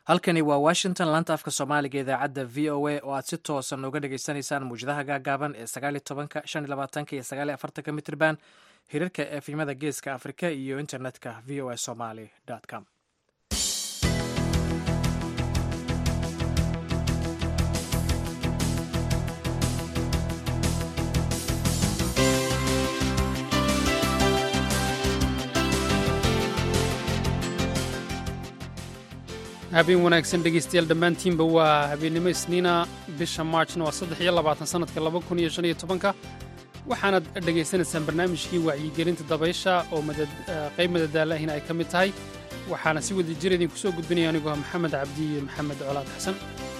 halkani waa washington laanta afka soomaaliga idaacadda v o a oo aad si toosan uga dhagaysanaysaan muwjadaha gaagaaban ee 19 iyo 24 mitrban hirarka efimada geeska afrika iyo internetka v o a somaly com. habeen wanaagsan dhegaystayaal dhammaantiinba waa habeennimo isniina bisha maarjna waa 3 sannadka 2015 waxaanaad dhegaysanaysaan barnaamijkii wacyigelinta dabaysha oo qayb madadaalahin ay ka mid tahay waxaana si wada jir idinku soo gudbinaya aniguha maxamed cabdi iyo maxamed colaad xasan.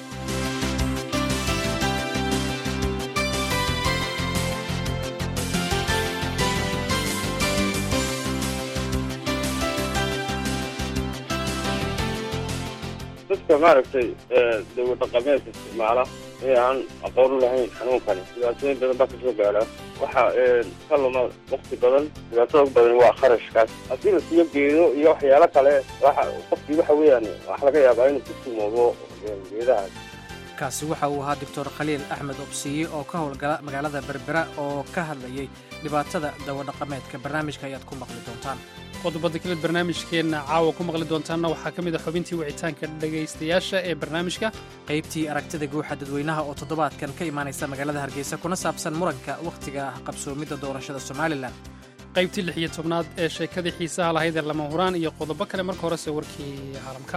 dadka maaragtay dawlad dhaqameedka isticmaala ee aan aqoon u lahayn xanuunkani dhibaatooyin badan baa kasoo gaara waxa ka luma waqti badan dhibaatada ugu badan waa kharashkaas haddii la siiyo geedo iyo waxyaalo kale qofkii waxa weeyaan wax laga yaabaa inuu ku tumoobo geedahaas. kaasi waxa uu ahaa doctor khaliil axmed obsiye oo ka howlgala magaalada berbera oo ka hadlayay dhibaatada dawadhaqameedka. barnaamijka ayaad ku maqli doontaan. qodobada kaleed barnaamijkeenna caawa ku maqli doontaanna waxaa ka mid a xubintii wicitaanka dhegaystayaasha ee barnaamijka, qaybtii aragtida guuxa dadweynaha oo toddobaadkan ka imaanaysa magaalada hargeysa kuna saabsan muranka wakhtiga qabsoomidda doorashada somalilan, qaybtii 16aad ee sheekadii xiisaha lahayd ee lama huraan iyo qodobo kale. marka horese warkii caalamka.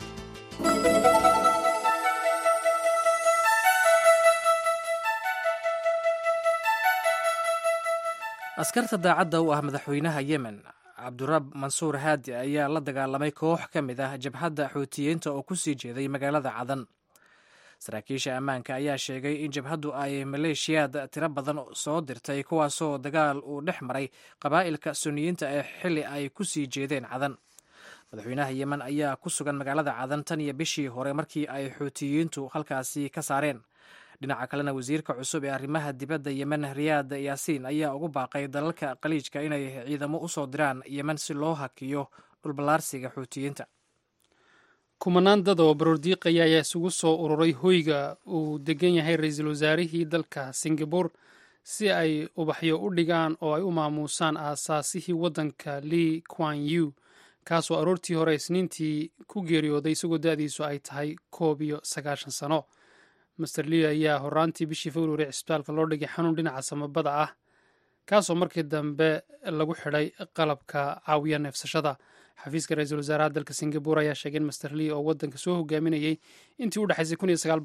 askarta daacadda u ah madaxweynaha yemen cabdurab mansuur haadi ayaa la dagaalamay koox ka mid ah jabhadda xuutiyiinta oo ku sii jeeday magaalada cadan. saraakiisha ammaanka ayaa sheegay in jabhaddu ay maleeshiyaad tiro badan soo dirtay kuwaasoo dagaal uu dhex maray qabaa'ilka suniyiinta ee xilli ay ku sii jeedeen cadan. madaxweynaha yemen ayaa ku sugan magaalada cadan tan iyo bishii hore markii ay xuutiyiintu halkaasi ka saareen. dhinaca kalena wasiirka cusub ee arrimaha dibadda yemen riyaad yaasiin ayaa ugu baaqay dalalka khaliijka inay ciidamo u soo diraan yemen si loo hakiyo dhulballaarsiga xuutiyiinta. kumanaan dad oo baroordiiqaya ayaa isugu soo ururay hoyga uu degan yahay ra-iisul wasaarihii dalka singabore si ay ubaxyo u dhigaan oo ay u maamuusaan aasaasihii waddanka Lee Kuan Yew kaasoo aroortii hore isniintii ku geeriyooday isagoo da'diisu ay tahay 91 sano. master Lee ayaa horaantii bishii February cisbitaalka loo dhigay xanuun dhinaca samabada ah kaasoo markii dambe lagu xidhay qalabka caawiya neefsashada. xafiiska ra-iisul wasaaraha dalka Singapore ayaa sheegay in master Lee oo waddanka soo hogaaminayay intii u dhexaysay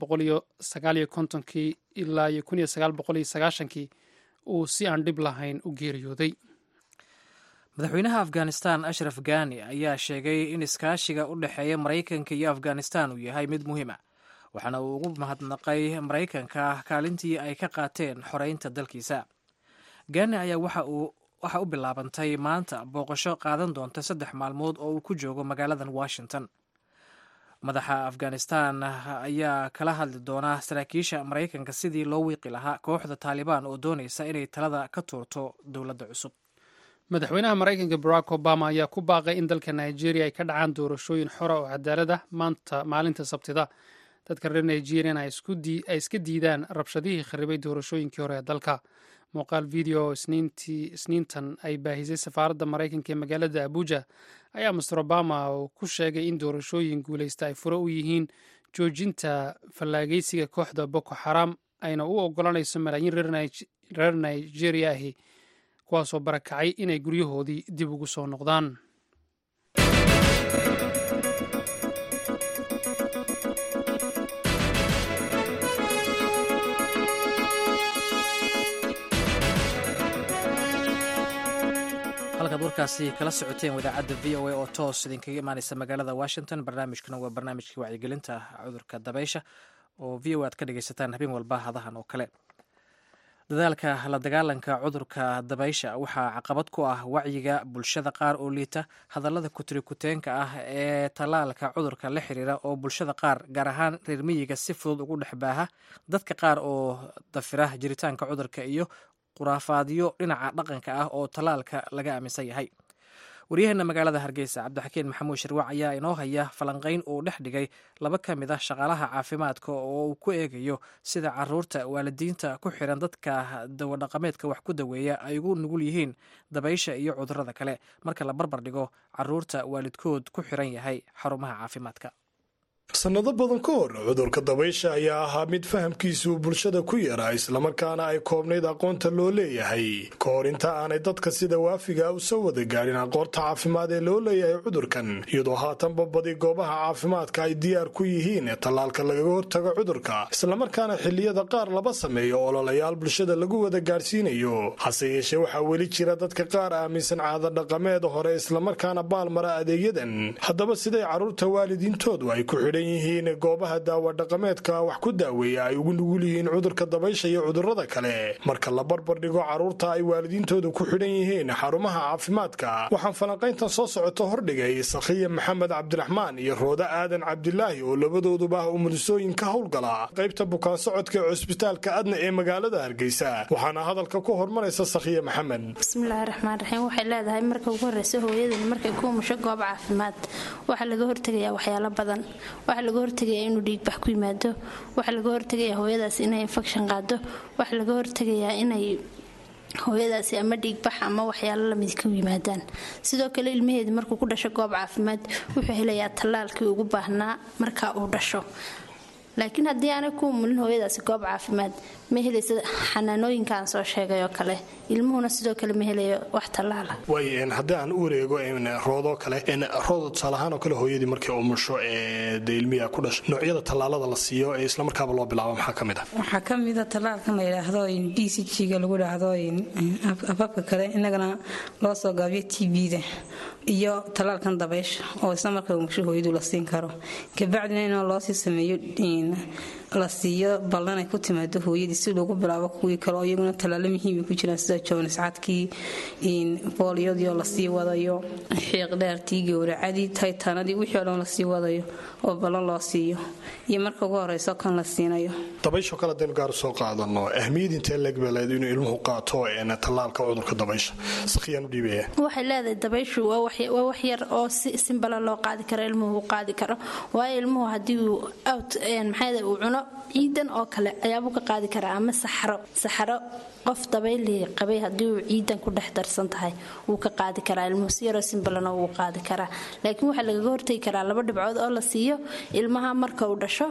1959 ilaa 1990 uu si aan dhib lahayn u geeriyooday. madaxweynaha afghanistan ashraf ghani ayaa sheegay in iskaashiga u dhexeeya maraykanka iyo afghanistan uu yahay mid muhiima, waxaana uu ugu mahadnaqay maraykanka kaalintii ay ka qaateen xoreynta dalkiisa. gani ayaa waxa u bilaabantay maanta booqasho qaadan doonta 3 maalmood oo uu ku joogo magaaladan washington. madaxa afghanistan ayaa kala hadli doona saraakiisha maraykanka sidii loo wiiqi lahaa kooxda taalibaan oo doonaysa inay talada ka tuurto dowladda cusub. madaxweynaha maraykanka barack obama ayaa ku baaqay in dalka nigeria ay ka dhacaan doorashooyin xora oo cadaalad ah maalinta sabtida. dadka reer nigerian ay iska diidaan rabshadihii kharibay doorashooyinkii hore ee dalka. muuqaal video isniintan ay baahisay safaaradda maraykanka ee magaalada abuja ayaa master obama oo ku sheegay in doorashooyin guulaysta ay fure u yihiin joojinta fallaageysiga kooxda boko xaram ayna u ogolanayso malaayiin reer nigeria ahi kuwaasoo barakacay inay guryahoodii dib ugu soo noqdaan. halkaad warkaasi kala socoteen wadaacadda v o a oo toos idinkaga imaanaysa magaalada washington. barnaamijkuna waa barnaamijkii wacyigelinta cudurka dabaysha oo v o aad ka dhegaysataan habeen walba hadahan oo kale. dadaalka la dagaalanka cudurka dabaysha waxaa caqabad ku ah wacyiga bulshada qaar oo liita, hadallada kutirikuteenka ah ee tallaalka cudurka la xiriira oo bulshada qaar gaar ahaan reer miyiga si fudud ugu dhex baaha, dadka qaar oo dafira jiritaanka cudurka iyo khuraafaadyo dhinaca dhaqanka ah oo tallaalka laga aaminsan yahay. waryaheena magaalada hargeysa cabdixakiin maxamuud shirwac ayaa inoo haya falanqayn uu dhex dhigay laba ka mid ah shaqaalaha caafimaadka oo uu ku eegayo sida caruurta waalidiinta ku xiran dadka dawadhaqameedka wax ku daweeya ay ugu nugul yihiin dabaysha iyo cudurrada kale marka la barbar dhigo caruurta waalidkood ku xiran yahay xarumaha caafimaadka. sannado badan ka hor cudurka dabaysha ayaa ahaa mid fahamkiisu bulshada ku yaraa islamarkaana ay koobnayd aqoonta loo leeyahay ka hor inta aanay dadka sida waafiga u soo wada gaadhin aqoonta caafimaad ee loo leeyahay cudurkan iyadoo haatanba badi goobaha caafimaadka ay diyaar ku yihiin tallaalka lagaga hortago cudurka islamarkaana xilliyada qaar laba sameeyo ololayaal bulshada lagu wada gaadhsiinayo hase yeeshee waxaa weli jira dadka qaar aaminsan caadadhaqameed hore islamarkaana baalmara adeegyadan haddaba siday carruurta waalidiintoodu ay ku xidhan yihiin goobaha daawadhaqameedka wax ku daaweeya ay ugu nugul yihiin cudurka dabaysha iyo cudurrada kale marka la barbar dhigo carruurta ay waalidiintooda ku xidhan yihiin xarumaha caafimaadka waxaan falanqayntan soo socoto hordhigay sakhiya maxamed cabdiraxmaan iyo rooda aadan cabdilaahi oo labadooduba ah umulisooyin ka howlgala qaybta bukaan socodka ee cusbitaalka adna ee magaalada hargeysa waxaana hadalka ku hormaraysa sakhiya maxamed. bismillaahi raxmaan raxiim. waxay leedahay marka ugu horreysa hooyadan markay ku umusho goob caafimaad waxaa laga hortegayaa waxyaalo badan. waxaa laga hortegayaa inuu dhiigbax ku yimaado, waxaa laga hortegayaa hooyadaas inay infection qaado, waxaa laga hortegayaa inay hooyadaasi ama dhiigbax ama waxyaalo lamid ku yimaadaan. sidoo kale ilmaheeda markuu ku dhasho goob caafimaad wuxuu helayaa tallaalkii ugu baahnaa marka uu dhasho. laakiin haddii aanay ku umulin hooyadaasi goob caafimaad ma helaysa xanaanooyinkaan soo sheegay oo kale, ilmuhuna sidoo kale ma helayo wax tallaala. haddii aan u wareego roodoo kale rooda tusaalahaan oo kale hooyadii markay umusho de ilmihi ku dhashay noocyada tallaalada la siiyo ee islamarkaaba loo bilaabo maxaa ka mid ah? waxaa ka mida tallaalkan la yidhaahdo DCG-ga lagu dhaahdo afafka kale inagana loo soo gaabiyo TB-da iyo tallaalkan dabaysha oo isla markaa umusho hooyadu la siin karo kabacdina in loo sii sameeyo la siiyo ballan ay ku timaado hooyadii si loogu bilaabo kuwii kale oo iyaguna tallaalo muhiim ku jiraan sida jones cadkii booliyadii la sii wadayo xiiq dheertii gowracadii taytaanadii wixii oo dhan la sii wadayo oo ballan loo siiyo iyo marka ugu horeyso kan la siinayo. dabaysho kale hadaynu gaar soo qaadano ahmiyad intee legbeleed inuu ilmuhu qaato tallaalka cudurka dabaysha sakhiyaan u dhiibaya. waxay leedahay dabayshu waa wax yar oo si simbala loo qaadi karo ilmuhu qaadi karo waayo ilmuhu haddii uu uu cuno ciidan oo kale ayaabuu ka qaadi karaa ama saxaro qof dabayli qabay haddii uu ciidan ku dhex darsan tahay wuu ka qaadi karaa ilmuhu si yaroo simbalana wuu qaadi karaa. laakiin waxaa lagaga hortagi karaa 2 dhibcood oo la siiyo ilmaha marka uu dhasho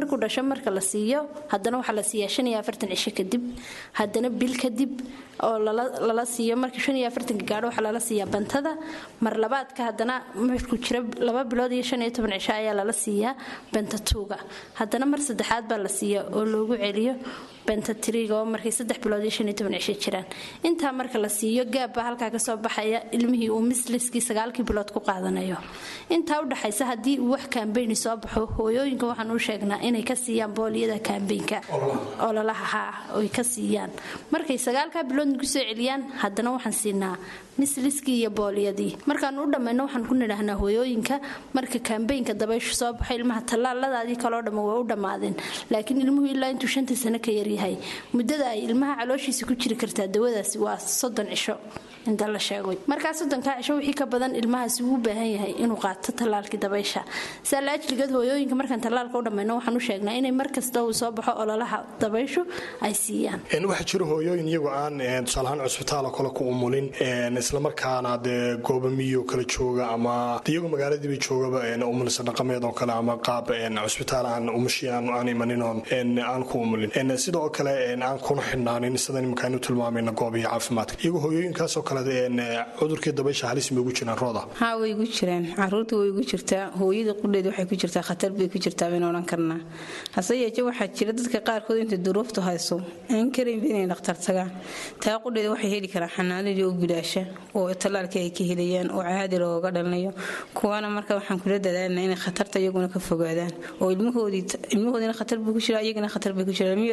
marka la siiyo haddana waxaa la siiyaa 45 cisho kadib haddana bil kadib oo lala siiyo marka 45 gaadho waxaa lala siiyaa bantada mar labaadka haddana markuu jiro 2 bilood iyo 15 cisho ayaa lala siiyaa bantatuuga haddana mar saddexaad baa la siiyaa oo loogu celiyo bentatriga oo markay 3 bilood iyo 15 cisho jiraan. intaa marka la siiyo gaabba halkaa ka soo baxaya ilmihii uu misliskii 9 bilood ku qaadanayo. intaa u dhaxaysa haddii uu wax kaambeyn soo baxo hooyooyinka waxaan u sheegnaa inay ka siiyaan booliyada kaambeynka ololaha oo ka siiyaan markay 9 bilood ku soo celiyaan haddana waxaan siinaa misliskii iyo booliyadii. markaan u dhamayno waxaan ku nidhaahnaa hooyooyinka marka kaambeynka dabayshu soo baxo ilmaha tallaaladaadii kaloo dhamma way u dhammaadeen laakiin ilmuhu ilaa intuu 5 sano ka yaryahay muddada ay ilmaha calooshiisa ku jiri kartaa dawadaasi waa 30 cisho inta la sheegay. markaa 30 cisho wixii ka badan ilmahaasi uu u baahan yahay inuu qaato tallaalkii dabaysha. salaajligad hooyooyinka markaan tallaalka u dhamayno waxaan u sheegnaa inay markasta uu soo baxo ololaha dabayshu ay siiyaan. waxa jira hooyooyin iyagu aan tusaalahaan cusbitaal kale ku umulin islamarkaana dee goobamiyo kala jooga ama iyagu magaaladiiba joogaba umulisa dhaqameed oo kale ama qaab cusbitaal aan umushiyan aan imanin aan ku umulin sidoo kale aan kuna xidhnaanin sida nimankaan u tilmaamayna goobaha caafimaadka iyagu hooyooyinkaas oo kale cudurkii dabaysha halis ma ugu jiraan rooda? haa way ugu jiraan caruurta way ugu jirtaa hooyada qudheed waxay ku jirtaa khatar bay ku jirtaa baan oran karnaa. hase yeeshee waxaa jira dadka qaarkood inta duruuftu hayso aan karin inay dhakhtar tagaan taa qudheed waxay heli karaan xanaanadii oo bilaasha oo tallaalkii ay ka helayaan oo caadi looga dhalanayo kuwana marka waxaan kula dadaalnaa inay khatarta iyaguna ka fogaadaan oo ilmahoodina khatar buu ku jiraa iyagana khatar bay ku jiraan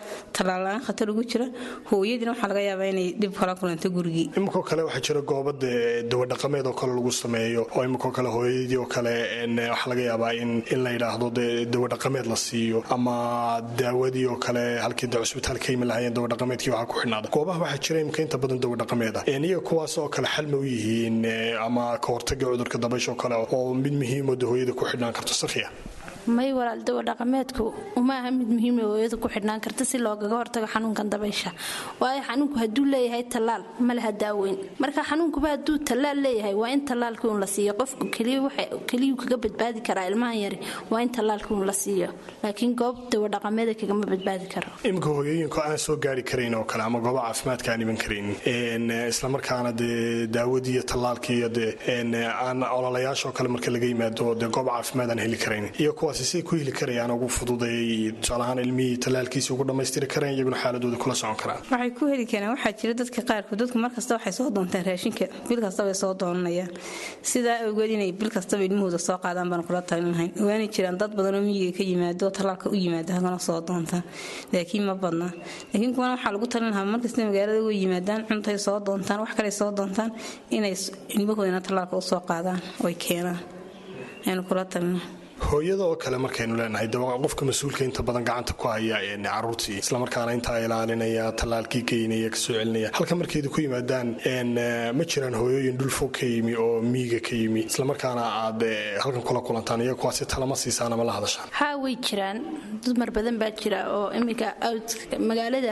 talaalaan khatar ugu jira hooyadiina waxaa laga yaabaa inay dhib kala kulanto gurigii. Imikoo kale waxaa jira goobada dawo dhaqameed oo kale lagu sameeyo oo imikoo kale hooyadii oo kale waxaa laga yaabaa in la yidhaahdo dawo dhaqameed la siiyo ama daawadii oo kale halkii cusbitaal ka yimi lahaayeen dawo dhaqameedkii waxaa ku xidhnaada goobaha waxaa jira imika inta badan dawo dhaqameeda iyaga kuwaas oo kale xal ma u yihiin ama ka hortaga cudurka dabaysha oo kale oo mid muhiim oo hooyada ku xidhnaan karto safiya may walaal dawo dhaqameedku uma aha mid muhiim ah hooyada ku xidhnaan karta si loogaga hortago xanuunkan dabaysha waayo xanuunku hadduu leeyahay tallaal ma laha daaweyn marka xanuunkuba hadduu tallaal leeyahay waa in tallaalkii un la siiyo qofku keliyu kaga badbaadi karaa ilmahan yari waa in tallaalkii un la siiyo laakiin goob dawo dhaqameeda kagama badbaadi karo imika hooyooyinka aan soo gaari karayn oo kale ama gooba caafimaadka aan iman karayn islamarkaana dee daawadii iyo tallaalkii iyo aan ololayaasha oo kale marka laga yimaado dee goob caafimaad aan heli karayn iyo kuwaas si ku heli karayaan ugu fududeeyay tusaalahaan ilmihii talaalkiisa ugu dhammaystiri kareen iyaguna xaaladooda kula socon karaan waxay ku heli karaan waxaa jira dadka qaarkood dadku markasta waxay soo doontaan raashinka bil kasta way soo doonanayaan sidaa awgeed inay bil kastaba ilmahooda soo qaadaan baan kula talin lahayn waana jiraan dad badan oo miyiga ka yimaado talaalka u yimaada hagana soo doontaan laakiin ma badna laakiin kuwana waxaa lagu talin lahaa markasta magaalada ugu yimaadaan cuntay soo doontaan wax kale soo doontaan inay ilmahoodana talaalka u soo qaadaan oo keenaan aynu kula talin hooyada oo kale markaynu leenahay qofka mas-uulka inta badan gacanta ku haya caruurtii islamarkaana intaa ilaalinaya tallaalkii geynaya kasoo celinaya halka markaydu ku yimaadaan ma jiraan hooyooyin dhul fog ka yimi oo miyiga ka yimi islamarkaana aad halkan kula kulantaan iyo kuwaasi talama siisaan ama la hadashaan haa way jiraan dumar badan baa jira oo imika magaalada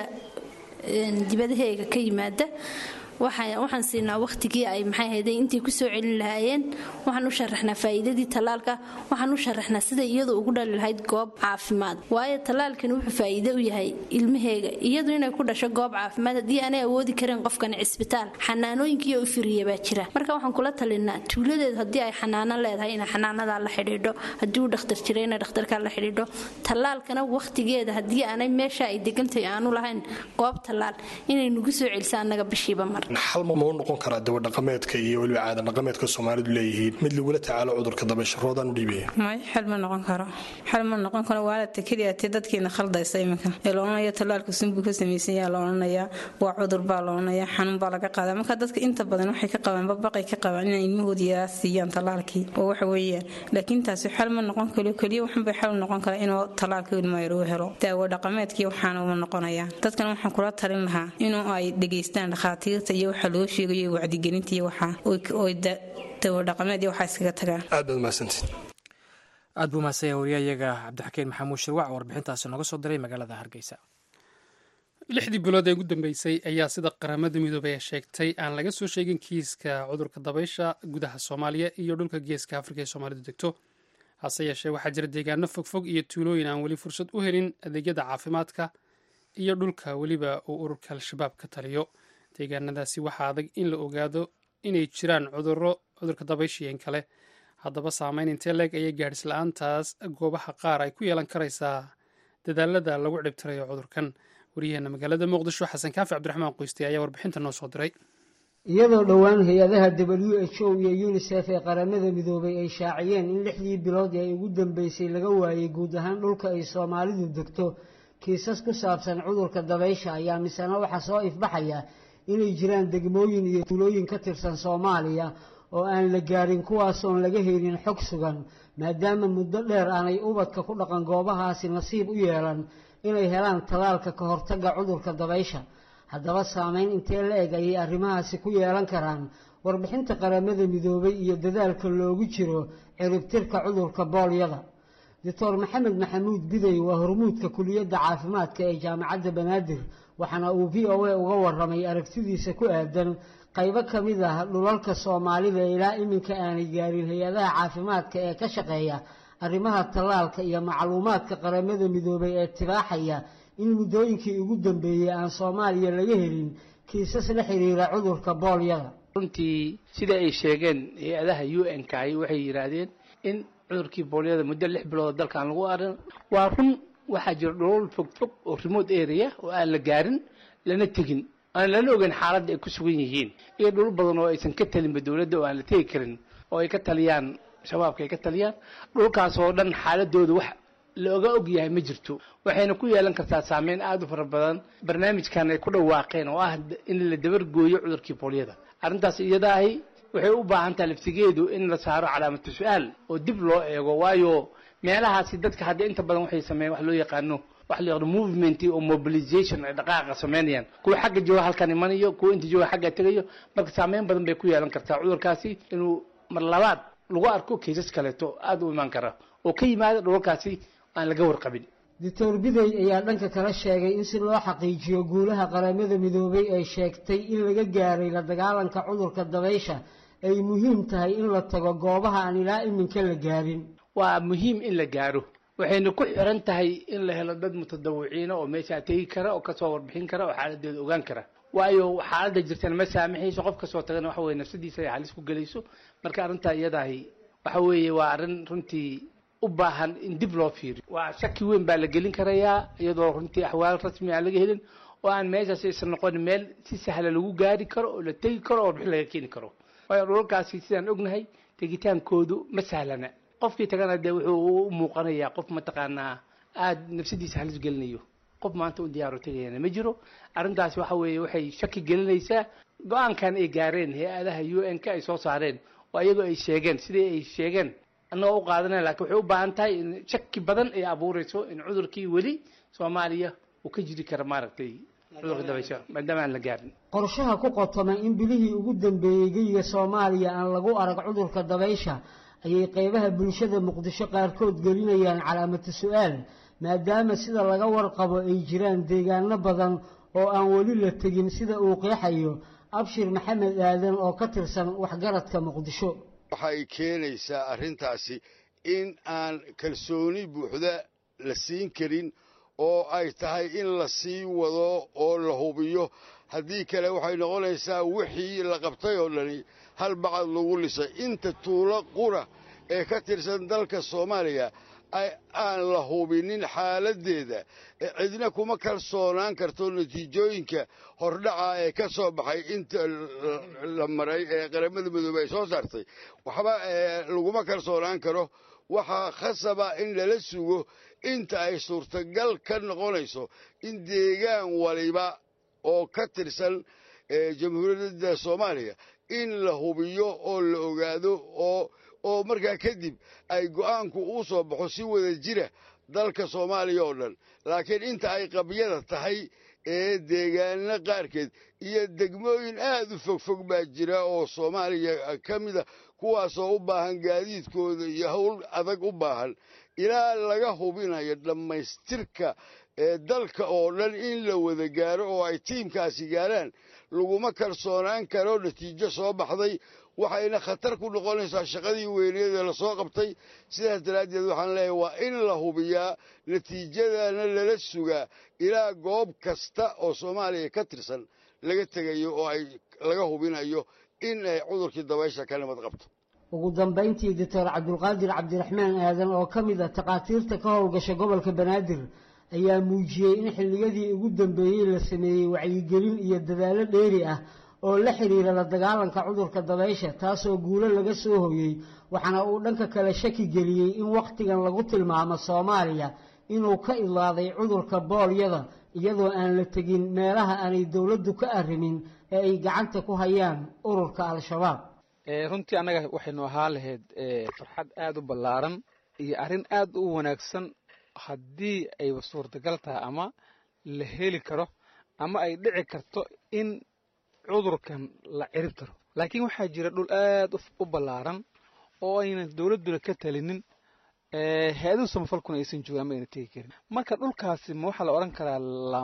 dibadaheega ka yimaada waxaan siinaa waqtigii ay maxay hayday intii ku soo celin lahaayeen waxaan u sharaxnaa faa'iidadii talaalka waxaan u sharaxnaa sida iyadu ugu dhali lahayd goob caafimaad waayo talaalkan wuxuu faa'iido u yahay ilmaheega iyadu inay ku dhasho goob caafimaad haddii aanay awoodi karin qofkan cisbitaal xanaanooyinkiiyo u firiya baa jira marka waxaan kula talinaa tuuladeedu haddii ay xanaano leedahay inay xanaanadaa la xidhiidho haddii uu dhakhtar jira inay dhakhtarkaa la xidhiidho talaalkana waqtigeeda haddii aanay meesha ay degantahay aanu lahayn goob talaal inay nagu soo celiso annaga bishiiba mar xal ma noqon karaa dawo dhaqameedka iyo weliba caada dhaqameedka Soomaalidu leeyihiin mid lagu tacaalo cudurka dabaysha roodaan u dhiibay xal ma noqon karo waalidka kaliya dadkeena khaldaysa iminka eloonaya talaalku sinbu ka sameeyay yaa loonaya waa cudur baa loonaya xanuun baa laga qaadaa marka dadka inta badan waxay ka qabaan babaqay ka qabaan inay ilmahoodii siiyaan talaalkii oo wax weeyaan laakiin taasi xal ma noqon karo kaliya waxan bay xal noqon karaa inuu talaalkii ilmo yar u helo dawo dhaqameedkii waxaan uma noqonaya dadkan waxaan kula talin lahaa inuu ay dhageystaan dhaqaatiirta iyo waxa loo sheegayo wacdigelinta iyo waxa oo dawo dhaqameed iyo waxa iskaga tagaan aad baad mahadsantiin aad buu mahadsanyahay wariyahayaga cabdixakiin maxamuud shirwac warbixintaasi nooga soo diray magaalada hargeysa 6 bilood ee ugu dambeysay ayaa sida qaramada midoobay sheegtay aan laga soo sheegin kiiska cudurka dabaysha gudaha Soomaaliya iyo dhulka geeska Afrika ee Soomaalidu degto hase yeeshee waxaa jira deegaano fogfog iyo tuulooyin aan weli fursad u helin adeegyada caafimaadka iyo dhulka weliba uu ururka al-shabaab ka taliyo deegaanadaasi waxaa adag in la ogaado inay jiraan cudurka dabayshiyen kale haddaba saameyn intee leeg ayay gaadhis la-aantaas goobaha qaar ay ku yeelan karaysaa dadaalada lagu ciribtirayo cudurkan wariyaheena magaalada muqdisho xasan kaafi cabdiraxmaan qoyste ayaa warbixinta noo soo diray iyadoo dhowaan hay-adaha WHO iyo UNICEF ee qaramada midoobay ay shaaciyeen in 6 bilood ee ugu dambeysay laga waayay guud ahaan dhulka ay Soomaalidu degto kiisas ku saabsan cudurka dabaysha ayaa misana waxa soo ifbaxaya inay jiraan degmooyin iyo tuulooyin ka tirsan Soomaaliya oo aan la gaarin kuwaas oo laga helin xog sugan maadaama muddo dheer aanay ubadka ku dhaqan goobahaasi nasiib u yeelan inay helaan talaalka ka hortagga cudurka dabaysha haddaba saameyn intee la eg ayay arrimahaasi ku yeelan karaan warbixinta qaramada midoobay iyo dadaalka loogu jiro ciribtirka cudurka boolyada Dr. Maxamed Maxamuud Biday waa hormuudka kuliyadda caafimaadka ee jaamacadda Banaadir waxaana uu VOA uga warramay aragtidiisa ku aadan qaybo kamid ah dhulalka Soomaalida ilaa iminka aanay gaarin hay'adaha caafimaadka ee ka shaqeeya arrimaha talaalka iyo macluumaadka qaramada midoobay ee tibaaxaya in muddooyinkii ugu dambeeyay aan Soomaaliya laga helin kiisas la xiriira cudurka boolyada runtii sida ay sheegeen hay'adaha UN-ka waxay yiraahdeen in cudurkii boolyada muddo 6 bilood dalkan lagu arin waa run waxa jira dhul fog oo remote area oo aan la gaarin lana tagin aan la ogaan xaaladda ay ku sugan yihiin iyo dhul badan oo aysan ka talin dawladda oo aan la tagi karin oo ay ka taliyaan shabaabka ay ka taliyaan dhulkaas oo dhan xaaladooda wax looga og yahay ma jirto waxayna ku yeelan kartaa saameyn aad u fara badan barnaamijkan ay ku dhawaaqeen oo ah in la dabar gooyo cudurkii booliyada arrintaas iyada ahi waxay u baahan tahay laftigeedu in la saaro calaamatu su'aal oo dib loo eego waayo meelahaasi dadka hadda inta badan waxay sameeyeen wax loo yaqaano movement oo mobilization ay dhaqaaqa sameeyaan kuwa xagga jooga halkan imanayo kuwa inta jooga xagga tagayo marka saameyn badan bay ku yeelan kartaa cudurkaasi inuu mar labaad lagu arko cases kaleeto aad u iman kara oo ka yimaada dhulkaasi aan laga warqabin Dr. Bidey ayaa dhanka kala sheegay in si loo xaqiijiyo guulaha qaramada midoobay ay sheegtay in laga gaaray la dagaalanka cudurka dabaysha ay muhiim tahay in la tago goobaha aan ilaa iminka la gaarin waa muhiim in la gaaro waxayna ku xiran tahay in la helo dad mutadawiciin oo meesha tagi kara oo ka soo warbixin kara oo xaaladeeda ogaan kara waayo xaaladda jirtana ma saamaxayso qof ka soo tagana waxa weeye nafsadiisa ay halis ku galayso marka arrinta iyadaahi waxa weeye waa arrin runtii u baahan in dib loo fiiriyo waa shaki weyn baa la gelin karayaa iyadoo runtii axwaal rasmi aan laga helin oo aan meeshaas aysan noqon meel si sahla lagu gaari karo oo la tegi karo oo warbixin laga keeni karo waayo dhulkaasi sidaan ognahay tegitaankoodu ma sahlana qofkii tagana dee wuxuu u muuqanayaa qof mataqaanaa aad nafsadiisa halis gelinayo qof maanta u diyaaro tagayana ma jiro arrintaasi waxa weeye waxay shaki gelinaysaa go-aankan ay gaareen hay-adaha UN-ka ay soo saareen oo iyagoo ay sheegeen sidii ay sheegeen annagoo u qaadanaya laakiin waxay u baahan tahay in shaki badan ay abuurayso in cudurkii weli Soomaaliya uu ka jiri karo maaragtay cudurka dabaysha maadaama aan la gaarin qorshaha ku qotomay in bilihii ugu dambeeyay geyiga Soomaaliya aan lagu arag cudurka dabaysha ayay qaybaha bulshada Muqdisho qaarkood gelinayaan calaamatu su'aal maadaama sida laga warqabo ay jiraan deegaano badan oo aan weli la tagin sida uu qeexayo Abshir Maxamed Aadan oo ka tirsan waxgaradka Muqdisho waxay keenaysaa arrintaasi in aan kalsooni buuxda la siin karin oo ay tahay in la sii wado oo la hubiyo haddii kale waxay noqonaysaa wixii la qabtay oo dhani hal bacad lagu lisay inta tuulo qura ee ka tirsan dalka Soomaaliya aan la hubinin xaaladdeeda cidna kuma kalsoonaan karto natiijooyinka hordhaca ee ka soo baxay inta la maray ee qaramada midoobay ay soo saartay waxba laguma kalsoonaan karo waxaa khasaba in lala sugo inta ay suurtagal ka noqonayso in deegaan waliba oo ka tirsan jamhuuriyadda Soomaaliya in la hubiyo oo la ogaado oo markaa kadib ay go'aanku u soo baxo si wada jira dalka Soomaaliya oo dhan laakiin inta ay qabyada tahay ee deegaanada qaarkeed iyo degmooyin aad u fogfog baa jira oo Soomaaliya ka mid ah kuwaasoo u baahan gaadiidkooda iyo hawl adag u baahan ilaa laga hubinayo dhammaystirka dalka oo dhan in la wada gaaro oo ay tiimkaasi gaaraan laguma kalsoonaan karo natiijo soo baxday waxayna khatar ku noqonaysaa shaqadii weyneed ee la soo qabtay sidaas daraaddeed waxaan leeyahay waa in la hubiyaa natiijadana lala sugaa ilaa goob kasta oo Soomaaliya ka tirsan laga tegayo oo ay laga hubinayo in ay cudurkii dabaysha ka nabad qabto ugu dambeyntii Dr. Cabdulqaadir Cabdiraxmaan Aadan oo ka mid ah taqaatiirta ka howlgasha gobolka Banaadir ayaa muujiyay in xilligadii ugu dambeeyay la sameeyay wacyigelin iyo dadaalo dheeri ah oo la xiriira la dagaalanka cudurka dabaysha taasoo guulo laga soo hooyay waxaana uu dhanka kale shaki geliyay in waqtigan lagu tilmaamo Soomaaliya inuu ka ilaaday cudurka booliyada iyadoo aan la tagin meelaha aanay dawladdu ka arrimin ee ay gacanta ku hayaan ururka al-shabaab runtii anaga waxaynu ahaa lahayd farxad aad u ballaaran iyo arrin aad u wanaagsan haddii ay suurtagal tahay ama la heli karo ama ay dhici karto in cudurkan la cirib tiro laakiin waxaa jira dhul aad u ballaaran oo aynan dawladduna ka talinin hay-aduhu samafalkuna aysan joogaan ama ayna tegi karin marka dhulkaasi ma waxaa la odhan karaa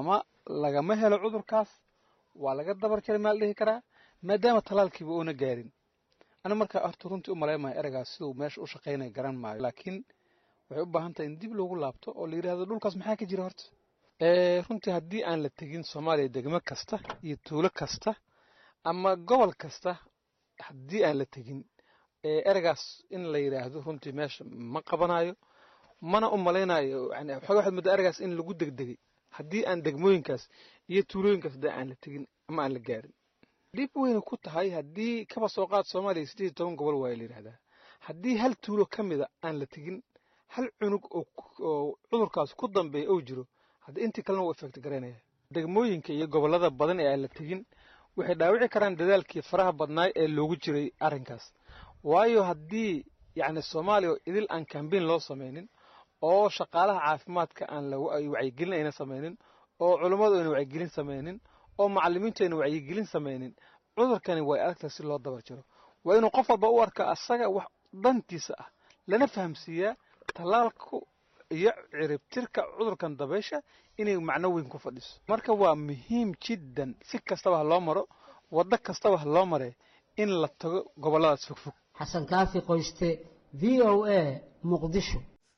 lagama helo cudurkaas waa laga dabar jaray maa la dhihi karaa maadaama talaalkiiba uuna gaarin ana markaa horta runtii u malaymayo ereygaas siduu meesha u shaqaynaya garan maayo laakiin waxay u baahan tahay in dib loogu laabto oo la yidhaahdo dhulkaas maxaa ka jira horta runtii haddii aan la tegin Soomaaliya degmo kasta iyo tuulo kasta ama gobol kasta haddii aan la tegin ereygaas in la yiraahdo runtii meesha ma qabanayo mana u malaynayo yani waxaad muddo ereygaas in lagu degdegay haddii aan degmooyinkaas iyo tuulooyinkaas aan la tegin ama aan la gaarin dib weyn ku tahay haddii kaba soo qaad Soomaaliya 18 gobol waa la yiraahdaa haddii hal tuulo kamida aan la tegin hal cunug oo cudurkaas ku dambeeya uu jiro hadda intii kalena wuu effect garaynaya degmooyinka iyo gobollada badan ee aan la tegin waxay dhaawici karaan dadaalkii faraha badnaay ee loogu jiray arrinkaas waayo haddii yacni soomaaliya idil aan kambeyn loo samaynin oo shaqaalaha caafimaadka aan wacyigelin ayna samaynin oo culummadu ayna wacyigelin samaynin oo macallimiintu ayna wacyigelin samaynin cudurkani way adagtahay si loo dabar jiro waa inuu qof walba u arka asaga wax dantiisa ah lana fahamsiiyaa tallaalku iyo ciribtirka cudurkan dabaysha inay macno weyn ku fadhiso marka waa muhiim jiddan si kastaba ha loo maro waddo kastaba ha loo mare in la tago gobolladaas fogfog xasan kaafi qoyste v o a muqdisho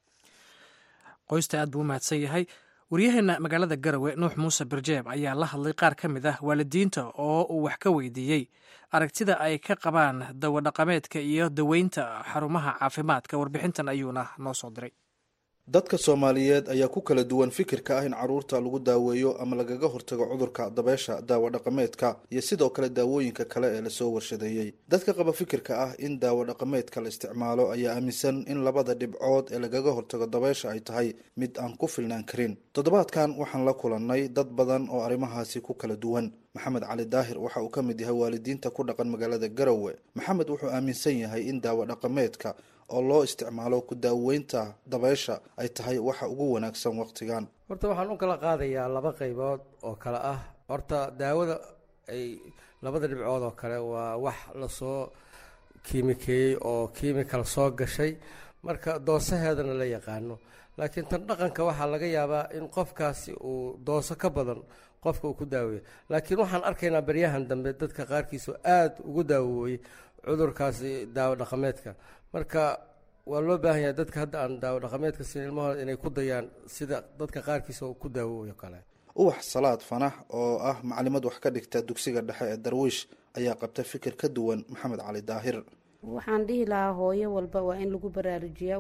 qoysta aad buu u mahadsan yahay waryaheena magaalada Garowe Nuux Muuse Birjeeb ayaa la hadlay qaar ka mid ah waalidiinta oo uu wax ka weydiiyey aragtida ay ka qabaan dawo dhaqameedka iyo daweynta xarumaha caafimaadka warbixintan ayuuna noo soo diray dadka Soomaaliyeed ayaa ku kala duwan fikirka ah in caruurta lagu daaweeyo ama lagaga hortago cudurka dabaysha daawo dhaqameedka iyo sidoo kale daawooyinka kale ee la soo warshadeeyay dadka qaba fikirka ah in daawo dhaqameedka la isticmaalo ayaa aaminsan in labada dhibcood ee lagaga hortago dabaysha ay tahay mid aan ku filnaan karin toddobaadkan waxaan la kulannay dad badan oo arrimahaasi ku kala duwan maxamed cali daahir waxa uu ka mid yahay waalidiinta ku dhaqan magaalada Garowe maxamed wuxuu aaminsan yahay in daawo dhaqameedka oo loo isticmaalo ku daaweynta dabaysha ay tahay waxa ugu wanaagsan waqtigan horta waxaan u kala qaadayaa laba qaybood oo kala ah horta daawada ay labada dhibcood oo kale waa wax la soo kiimikeeyey oo kiimikal soo gashay marka doosaheedana la yaqaano laakiin tan dhaqanka waxaa laga yaabaa in qofkaasi uu dooso ka badan qofka uu ku daaweeyo laakiin waxaan arkaynaa baryahan dambe dadka qaarkiisu aad ugu daawooyey cudurkaasi daawo dhaqameedka marka waa loo baahan yahay dadka hadda aan daawo dhaqameedka siin ilmahooda inay ku dayaan sida dadka qaarkiisa uu ku daawooyo kale uwax salaad fanax oo ah maclimad wax ka dhigta dugsiga dhexe ee Darwiish ayaa qabta fikir ka duwan maxamed cali daahir waxaan dhihi lahaa hooyo walba waa in lagu baraarujiyaa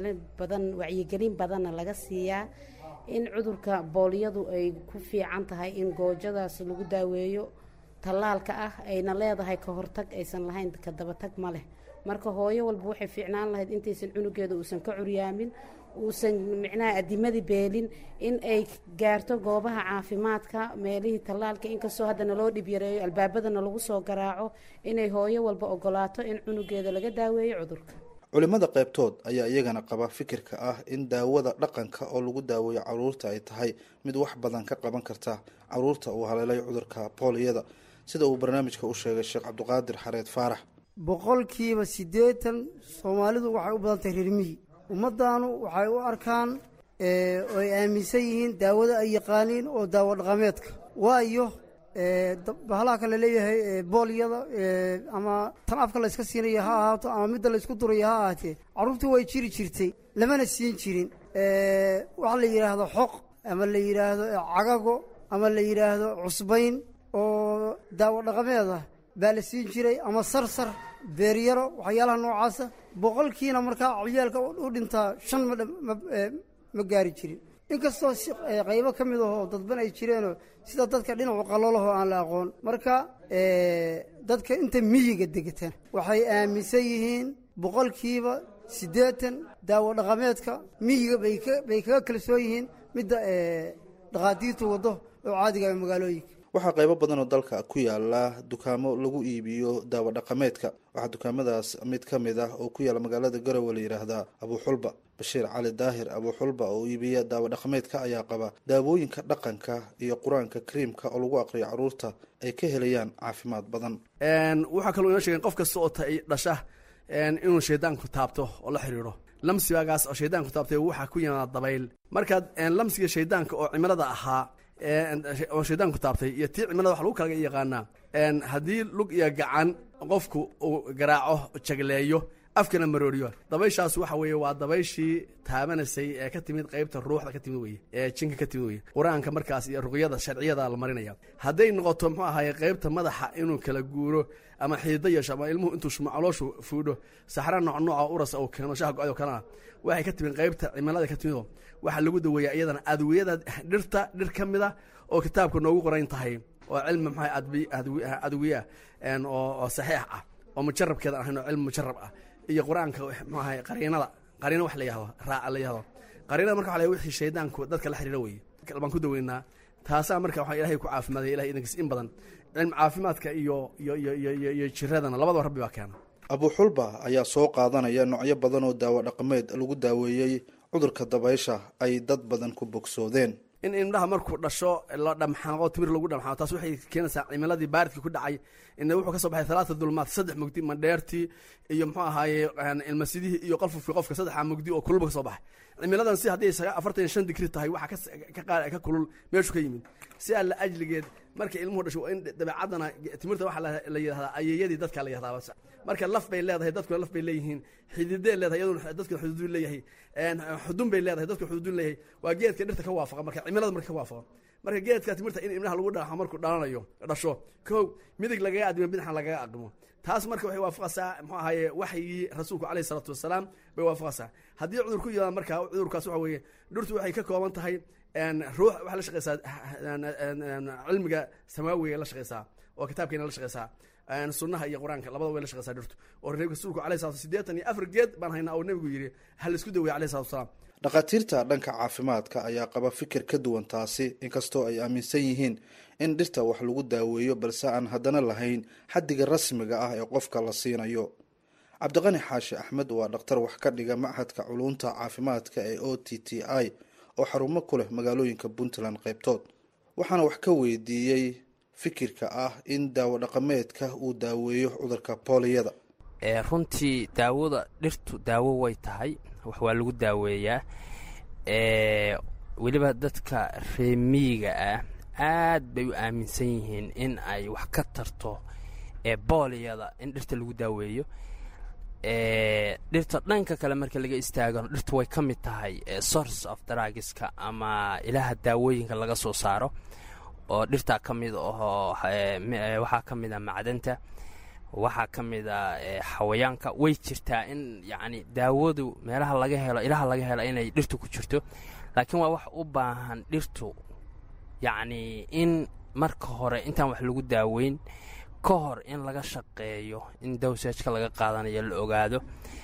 wacyigelin badanna laga siiyaa in cudurka booliyadu ay ku fiican tahay in goojadaas lagu daaweeyo tallaalka ah ayna leedahay ka hortag aysan lahayn ka dabatag ma leh marka hooyo walba waxay fiicnaan lahayd intaysan cunugeeda uusan ka curyaamin uusan micnaha adimadii beelin in ay gaarto goobaha caafimaadka meelihii tallaalka inkastoo haddana loo dhib yareeyo albaabadana lagu soo garaaco inay hooyo walba ogolaato in cunugeeda laga daaweeyo cudurka culimada qaybtood ayaa iyagana qaba fikirka ah in daawada dhaqanka oo lagu daaweeyo caruurta ay tahay mid wax badan ka qaban karta caruurta uu haleelay cudurka booliyada sida uu barnaamijka u sheegay Sheekh Cabdiqaadir Xareed Faarax 80% Soomaalidu waxay u badan tahay reer miyi ummadaanu waxay u arkaan oo ay aaminsan yihiin daawada ay yaqaaniin oo daawo dhaqameedka waayo bahalaha kale leeyahay booliyada ama tan afka la iska siinayo ha ahaato ama midda la isku durayo ha ahaatee carruurtii way jiri jirtay lamana siin jirin waxa la yidhaahdo xoq ama la yidhaahdo cagago ama la yidhaahdo cusbayn oo daawo dhaqameed ah baa la siin jiray ama sarsar beeryaro waxyaalaha noocaasa boqolkiina markaa ciyaalka u dhintaa 5 ma gaari jirin inkastoo qaybo ka mid ahoo dadban ay jireenoo sida dadka dhinacu qalolahoo aan la aqoon marka dadka inta miyiga degataan waxay aaminsan yihiin 80% daawo dhaqameedka miyiga bay kaga kalsoon yihiin midda dhaqaatiirtu waddo oo caadiga ee magaalooyinka waxaa qaybo badan oo dalka ku yaala dukaamo lagu iibiyo daawo dhaqameedka waxaa dukaamadaas mid ka mid ah oo ku yaala magaalada Garowe la yiraahdaa Abu Xulba Bashiir Cali Daahir Abu Xulba oo iibiya daawo dhaqameedka ayaa qaba daawooyinka dhaqanka iyo quraanka kariimka oo lagu aqriyo caruurta ay ka helayaan caafimaad badan waxa kale oo inoo sheegay qof kasta oo dhasha inuu shaydaanku taabto oo la xiriiro lamsigaas oo shaydaanku taabtay waxa ku yimaada dabayl marka lamsiga shaydaanka oo cimilada ahaa oo shaydaanku taabtay iyo tii cimilada wax lagu kala yaqaanaa haddii lug iyo gacan qofku uu garaaco jagleeyo afkana marooriyo dabayshaas waxa weeye waa dabayshii taabanaysay ee ka timid qaybta ruuxda ka timid weeye ee jinka ka timid weeye quraanka markaas iyo ruqyada sharciyada la marinaya hadday noqoto muxuu ahaay qaybta madaxa inuu kala guuro ama xidido yeesho ama ilmuhu intuu shumacalooshu fuudho saxra nooca uras oo keeno shaah go'ayo kana waxay ka timid qaybta cimilada ka timid waxa lagu daweeyaa iyadana adwiyada dhir ka mid ah oo kitaabka noogu qoran tahay oo cilmi maxay adwiya oo saxiix ah oo mujarrabkeeda ahayn oo cilmi mujarrab ah iyo quraanka maxay qariinada qariino wax la yahdo raaca la yahdo qariinada marka waxa la wixii shaydaanku dadka la xiriira weeye baan ku daweynaa taasaa marka waxaa ilaahay ku caafimaadaya ilahay idankiis in badan cilmi caafimaadka iyo jiradana labadaba rabbi baa keena abuuxulba ayaa soo qaadanaya noocyo badan oo daawo dhaqameed lagu daaweeyey cudurka dabaysha ay dad badan ku bogsoodeen in indhaha markuu dhasho la dhamxaaqo timir lagu dhamxaaqo taas waxay keenaysaa cimiladii baaridkii ku dhacay inna wuxuu ka soo baxay 3 dulmaad 3 mugdi mandheertii iyo muxuu ahaaye ilmasidihii iyo qolfufkii qofka 3 mugdi oo kulba ka soo baxay cimiladan si haddii 45 digrii tahay waxa ka kulul meeshu ka yimid si aan la ajligeed marka ilmuhu dhasho in dabeecadana timirta waxa la yiraahdaa ayeeyadii dadka la yiraahdaa marka laf bay leedahay dadku laf bay leeyihiin xididee leedahay iyadoo dadku xuduud leeyahay xudun bay leedahay dadku xuduud leeyahay waa geedka dhirta ka waafaqa marka cimilada marka ka waafaqa marka geedka timirta in ibnaha lagu dhaxo markuu dhalanayo dhasho koow midig laga adimo bidixan laga aqmo taas marka waxay waafaqaysaa muxuu ahaaye waxyi rasuulku calayhi salaatu wasalaam bay waafaqaysaa haddii cudur ku yimaado marka cudurkaas waxa weeye dhirtu waxay ka kooban tahay ruux waxa la shaqeysaa cilmiga samaawiga la shaqeysaa oo kitaabkeena la shaqeysaa sunnaha iyo quraanka labadaba way la shaqeysaa dhirtu oo rasuulku calayhi salaatu 84 geed baan haynaa oo nabigu yiri hal isku daweeyo calayhi salaatu wasalaam dhakhaatiirta dhanka caafimaadka ayaa qaba fikir ka duwan taasi inkastoo ay aaminsan yihiin in dhirta wax lagu daaweeyo balse aan haddana lahayn xaddiga rasmiga ah ee qofka la siinayo cabdiqani xaashi axmed waa dhakhtar wax ka dhiga machadka culunta caafimaadka ee OTTI oo xarumo ku leh magaalooyinka puntland qaybtood waxaana wax ka weydiiyey fikirka ah in daawo dhaqameedka uu daaweeyo cudurka booliyada runtii daawada dhirtu daawo way tahay wax waa lagu daaweeyaa weliba dadka reemiyiga ah aad bay u aaminsan yihiin in ay wax ka tarto booliyada in dhirta lagu daaweeyo dhirta dhanka kale marka laga istaagano dhirtu way ka mid tahay source of drugska ama ilaha daawooyinka laga soo saaro oo dhirtaa ka mid ahoo waxaa ka mid a macdanta waxaa ka mid a xawayaanka way jirtaa in yacni daawadu meelaha laga helo ilaha laga helo inay dhirtu ku jirto laakiin waa wax u baahan dhirtu yacni in marka hore intaan wax lagu daaweyn ka hor in laga shaqeeyo in dowsajka laga qaadanayo la ogaado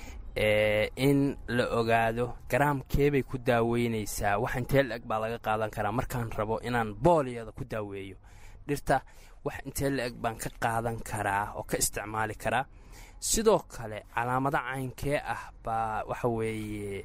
in la ogaado garaamkeebay ku daaweynaysaa wax intee la-eg baa laga qaadan karaa markaan rabo inaan booliyada ku daaweeyo dhirta wax intee la-eg baan ka qaadan karaa oo ka isticmaali karaa sidoo kale calaamado caynkee ah baa waxa weeye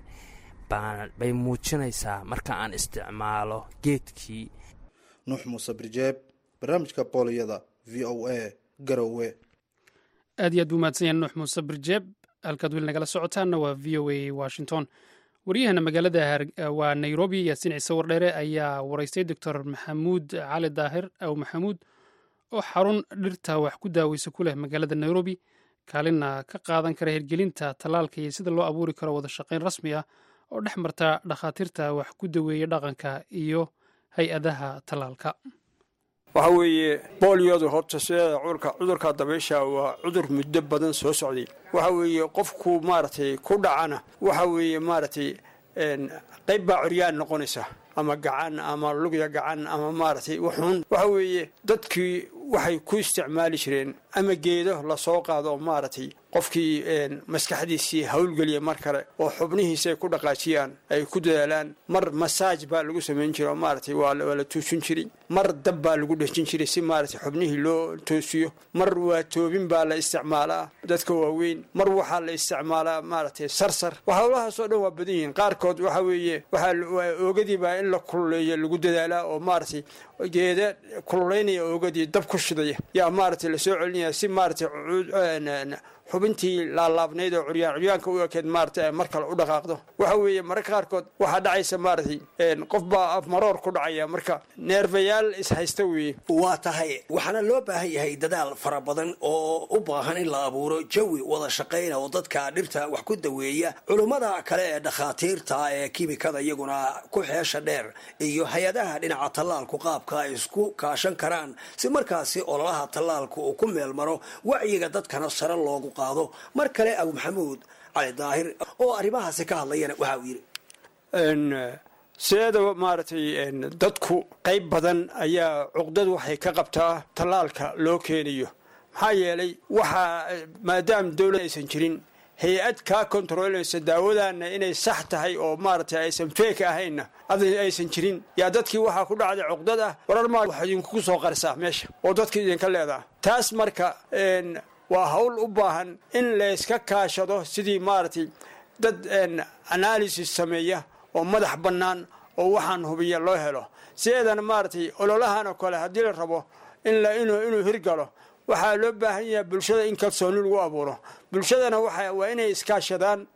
bay muujinaysaa marka aan isticmaalo geedkii nuux muuse birjeeb barnaamijka booliyada v o a garowe aad iyo aad buu mahadsan yahay nuux muuse birjeeb halkaad weli nagala socotaanna waa v o a washington waryahana magaalada waa nairobi yaasiin ciise wardheere ayaa waraystay doctor maxamuud cali daahir aw maxamuud oo xarun dhirta wax ku daaweysa ku leh magaalada nairobi kaalina ka qaadan kara hirgelinta tallaalka iyo sida loo abuuri karo wada shaqayn rasmi ah oo dhex marta dhakhaatiirta wax ku daweeya dhaqanka iyo hay-adaha tallaalka waxa weeye booliyadu horta sideeda cudurka dabaysha waa cudur muddo badan soo socday waxa weeye qofku maaragtay ku dhacana waxa weeye maaragtay qayb baa curyaan noqonaysa ama gacan ama lugya gacan ama maaragtay wuxuun waxa weeye dadkii waxay ku isticmaali jireen ama geedo lasoo qaado oo maaragtay qofkii maskaxdiisii hawlgeliya mar kale oo xubnihiisa ay ku dhaqaajiyaan ay ku dadaalaan mar masaaj baa lagu samayn jiray oo maaragtay waa la tuusin jiray mar dab baa lagu dhejin jiray si maaragtay xubnihii loo toosiyo mar waa toobin baa la isticmaalaa dadka waaweyn mar waxaa la isticmaalaa maaragtay sarsar howlahaasoo dhan waa badan yihiin qaarkood waxa weeye oogadii baa in la kululeeyo lagu dadaalaa oo maaragtay geeda kululaynaya oogadii dab ku shidaya yaa maaragtay lasoo celinaya si maaragtay xubintii laalaabnayd oo curyaanka u ekeed maaragtay mar kale u dhaqaaqdo waxa weeye mararka qaarkood waxaa dhacaysa maaragtay qof baa afmaroor ku dhacaya marka neerfayaal ishaysta weeye waa tahay waxaana loo baahan yahay dadaal fara badan oo u baahan in la abuuro jawi wada shaqayna oo dadka dhirta wax ku daweeya culummada kale ee dhakhaatiirta ee kiimikada iyaguna ku xeesha dheer iyo hay-adaha dhinaca tallaalku qaabka ay isku kaashan karaan si markaasi ololaha tallaalku uu ku meel maro wacyiga dadkana sare loogu qaado mar kale abu maxamuud cali daahir oo arrimahaasi ka hadlayana waxa uu yidhi sideeda maaragtay dadku qayb badan ayaa cuqdad waxay ka qabtaa tallaalka loo keenayo maxaa yeelay waxaa maadaama dowlad aysan jirin hay-ad kaa kontroolaysa daawadaana inay sax tahay oo maaragtay aysan feek ahaynna aysan jirin yaa dadkii waxaa ku dhacday cuqdad ah warar maa wax idinku soo qarsaa meesha oo dadkii idinka leedaha taas marka waa hawl u baahan in layska kaashado sidii maaragtay dad analysis sameeya oo madax bannaan oo waxaan hubiya loo helo sideedana maaragtay ololahan oo kale haddii la rabo inuu hirgalo waxaa loo baahan yahay bulshada in kalsooni lagu abuuro bulshadana waa inay iskaashadaan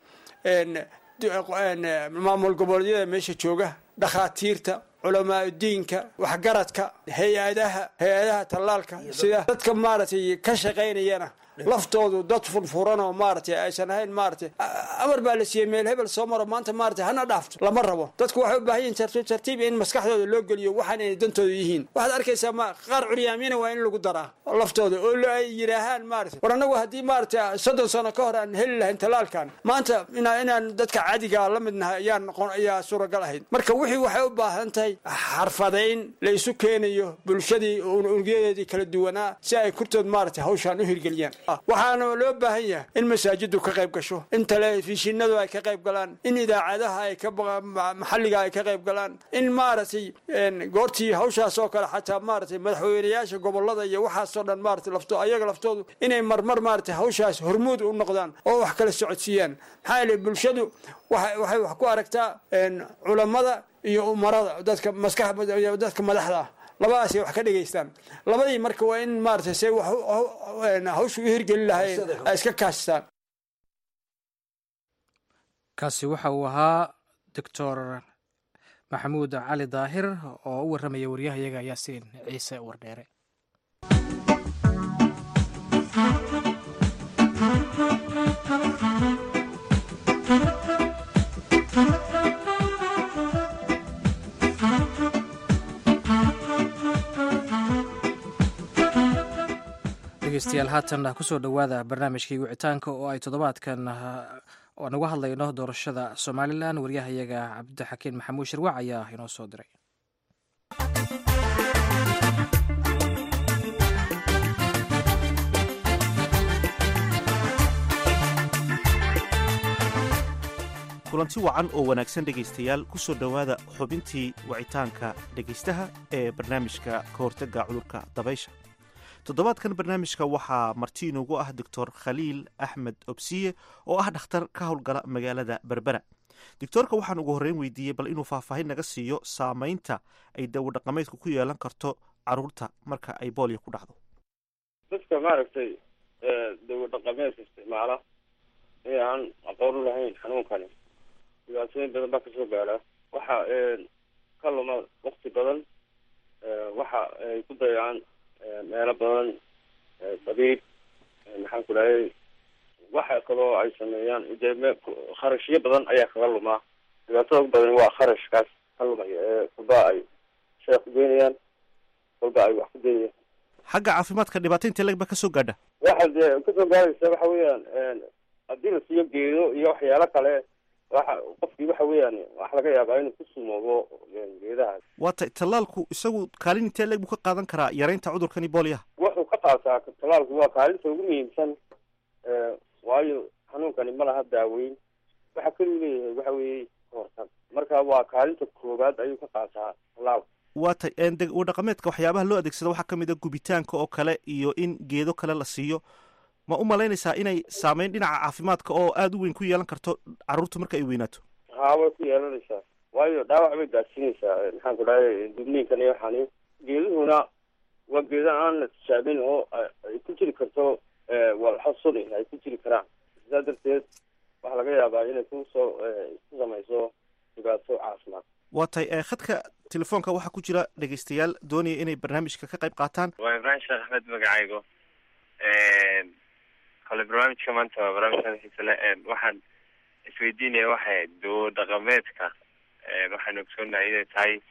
maamul goboleedyada meesha jooga dhakhaatiirta culamaauddiinka waxgaradka hay-adaha tallaalka sida dadka maaragtay ka shaqaynayana laftoodu dad furfuran oo maaragtay aysan ahayn maaragtay amar baa la siiyey meel hebel soo maro maanta maaragtay hana dhaafto lama rabo dadku waxay u baahan yihiin tartiib in maskaxdooda loo geliyo waxaan inay dantooda yihiin waxaad arkaysaa qaar curyaamiina waa in lagu daraa laftooda oo ay yidhaahaan maaragtay war annagu haddii maaragtay 30 sano ka hor aan heli lahayn talaalkan maanta inaan dadka caadiga la midnahay ayaa suuragal ahayd marka wixii waxay u baahan tahay xarfadayn la isu keenayo bulshadii unugyadeedii kala duwanaa si ay kurtood maaragtay hawshaan u hirgeliyaan waxaana loo baahan yahay in masaajidu ka qayb gasho in telefishinadu ay ka qayb galaan in idaacadaha ay maxalliga ay ka qayb galaan in maaragtay goortii hawshaas oo kale xataa maaragtay madaxweynayaasha gobolada iyo waxaasoo dhan maaragtay ayaga laftoodu inay marmar maaragtay hawshaas hormuud u noqdaan oo wax kala socodsiiyaan maxaa yeelay bulshadu waxay wax ku aragtaa culammada iyo umarada dadka madaxda ah labadaasay wax ka dhegaystaan labadii marka waa in maaragtay say hawshu u hirgelin lahayn ay iska kaashtaan kaasi waxa uu ahaa doctor maxamuud cali daahir oo u warramaya waryahayaga yaasiin ciise wardheere dhegeystayaal haatan kusoo dhowaada barnaamijkii wicitaanka oo ay toddobaadkan aan uga hadlayno doorashada somalilan waryahayaga cabdixakiin maxamuud shirwac ayaa inoo soo diray kulanti wacan oo wanaagsan dhegaystayaal ku soo dhowaada xubintii wicitaanka dhegaystaha ee barnaamijka ka hortagga cudurka dabaysha toddobaadkan barnaamijka waxaa marti inoogu ah doctor khaliil axmed obsiye oo ah dhakhtar ka howlgala magaalada berbera doctoorka waxaan ugu horreyn weydiiyey bal inuu faahfaahin naga siiyo saamaynta ay dawadhaqameedku ku yeelan karto caruurta marka ay boolio ku dhacdo dadka maaragtay dawadhaqameedka isticmaala ee aan aqoon u lahayn xanuunkani dhibaatooyin badan baa kasoo gaara waxa ka luma wakti badan waxa ay ku dayacaan meelo badan dabiib maxaan ku dhahay waxa kaloo ay sameeyaan dee kharashyo badan ayaa kaga lumaa dhibaatada ugu badan waa kharashkaas ka lumaya kolba ay shay ku geynayaan kolba ay wax ku geynayaan xagga caafimaadka dhibaato intee lag ba kasoo gaadha waxa dee kasoo gaaraysa waxa weeyaan haddii la siiyo geedo iyo waxyaalo kale qofkii waxa weeyaan wax laga yaabaa inuu ku sumoobo geedahaas waata tallaalku isagu kaalin intee leeg buu ka qaadan karaa yaraynta cudurkani booliyaha wuxuu ka qaataa tallaalku waa kaalinta ugu muhiimsan waayo xanuunkani ma laha daaweyn waxa kaliu leeyahay waxa weeye kahortag marka waa kaalinta koowaad ayuu ka qaataa tallaalku waata dhaqameedka waxyaabaha loo adeegsado waxaa kamid a gubitaanka oo kale iyo in geedo kale la siiyo ma u malaynaysaa inay saameyn dhinaca caafimaadka oo aada u weyn ku yeelan karto carruurta marka ay weynaato haa way ku yeelanaysaa waayo dhaawac bay gaadsiinaysaa maxaan ku dhahay dubniinkan iyo waxaani geeduhuna waa geeda aan la tijaabin oo ay ku jiri karto walxo suni ay ku jiri karaan sidaa darteed waxaa laga yaabaa inay ku samayso dhibaato caafimaad waa tahay khadka telefoonka waxaa ku jira dhegaystayaal doonaya inay barnaamijka ka qayb qaataan waa ibrahim sheekh axmed magacaygo kale barnaamijka maanta waa barnaamij xiisale waxaan isweydiinaya waxay dawo dhaqameedka waxaanu ogsoonahay inay tahay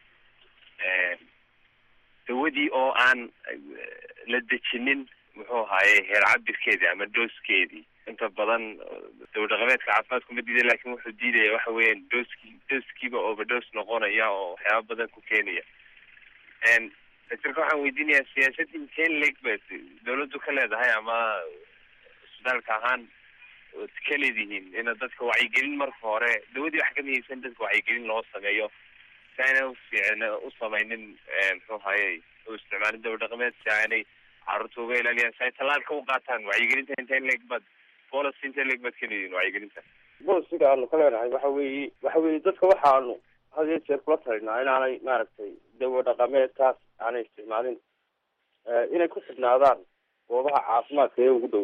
dawadii oo aan la dejinin muxuu ahaaye heer cabirkeedii ama dooskeedii inta badan dawo dhaqameedka caafimaadku ma diiday laakin wuxuu diidaya waxa weeyaan dooskiiba overdose noqonaya oo waxyaaba badan ku keenaya doctorka waxaan weydiinayaa siyaasad intee leeg ba dawladdu ka leedahay ama isbitaalka ahaan ood ka leedihiin ina dadka wacyigelin marka hore dawadii wax ka miyaysan dadka wacyigelin loo sameeyo si aanay u samaynin muxuu hayay u isticmaalin dawa dhaqameed si aanay carruurta uga ilaaliyaan si ay tallaalka u qaataan wacyigelinta inta legbad policy inta legbad ka leedihiin wacyigelinta bolisiga aanu ka leenahay waxa weeye dadka waxaanu had iyo jeer kula talinaa inaanay maaragtay dawa dhaqameedkaas aanay isticmaalin inay ku xidhnaadaan goobaha caafimaadka ee ugu dhow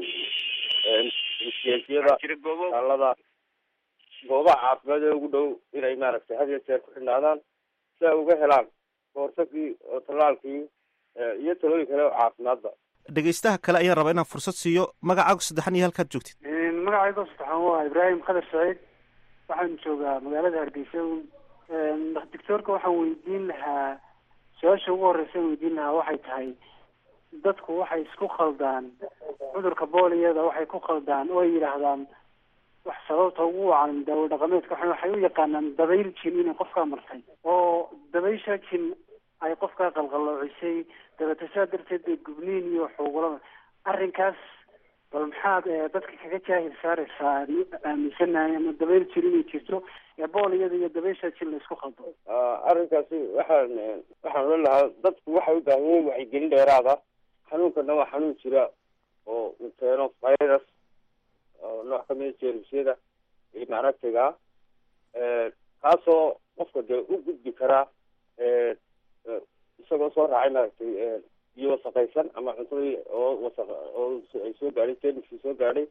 msiyada taalada goobaha caafimaad ee ugu dhow inay maaragtay had iyo jeer ku xidhnaadaan si ay uga helaan kahortagii oo tallaalkii iyo talooyin kale oo caafimaadba dhegaystaha kale ayaan rabaa inaan fursad siiyo magacaagu saddexan iyo halkaad joogtid magacayga saddexan waa ibraahim khadar saciid waxaan joogaa magaalada hargeysa doctoorka waxaan weydiin lahaa su-aasha ugu horeysa weydiin lahaa waxay tahay dadku waxay isku khaldaan cudurka booliyada waxay ku khaldaan oo ay yidhaahdaan wax sababta ugu wacan daawo dhaqameedka waxay u yaqaanaan dabayl jin inay qofkaa martay oo dabaysha jin ay qofkaa qalqalloocisay dabata saa darteed bay gubniin iyo xuugulada arrinkaas bal maxaad dadka kaga jaahil saaraysaa aaminsanahay ama dabayl jin inay jirto booliyada iyo dabaysha jin la isku khaldo arrinkaasi waxaan oran lahaa dadku waxay u baahan yihiin wacyigelin dheeraada xanuunkana waa xanuun jira oo uu keeno virus oo nooc kamida jeermisyada iyo maaragtayga kaasoo qofka dee u gudbi karaa isagoo soo raacay maaragtay biyo wasaqaysan ama cuntadii oo ay soo gaadhay jeermiskii soo gaadhay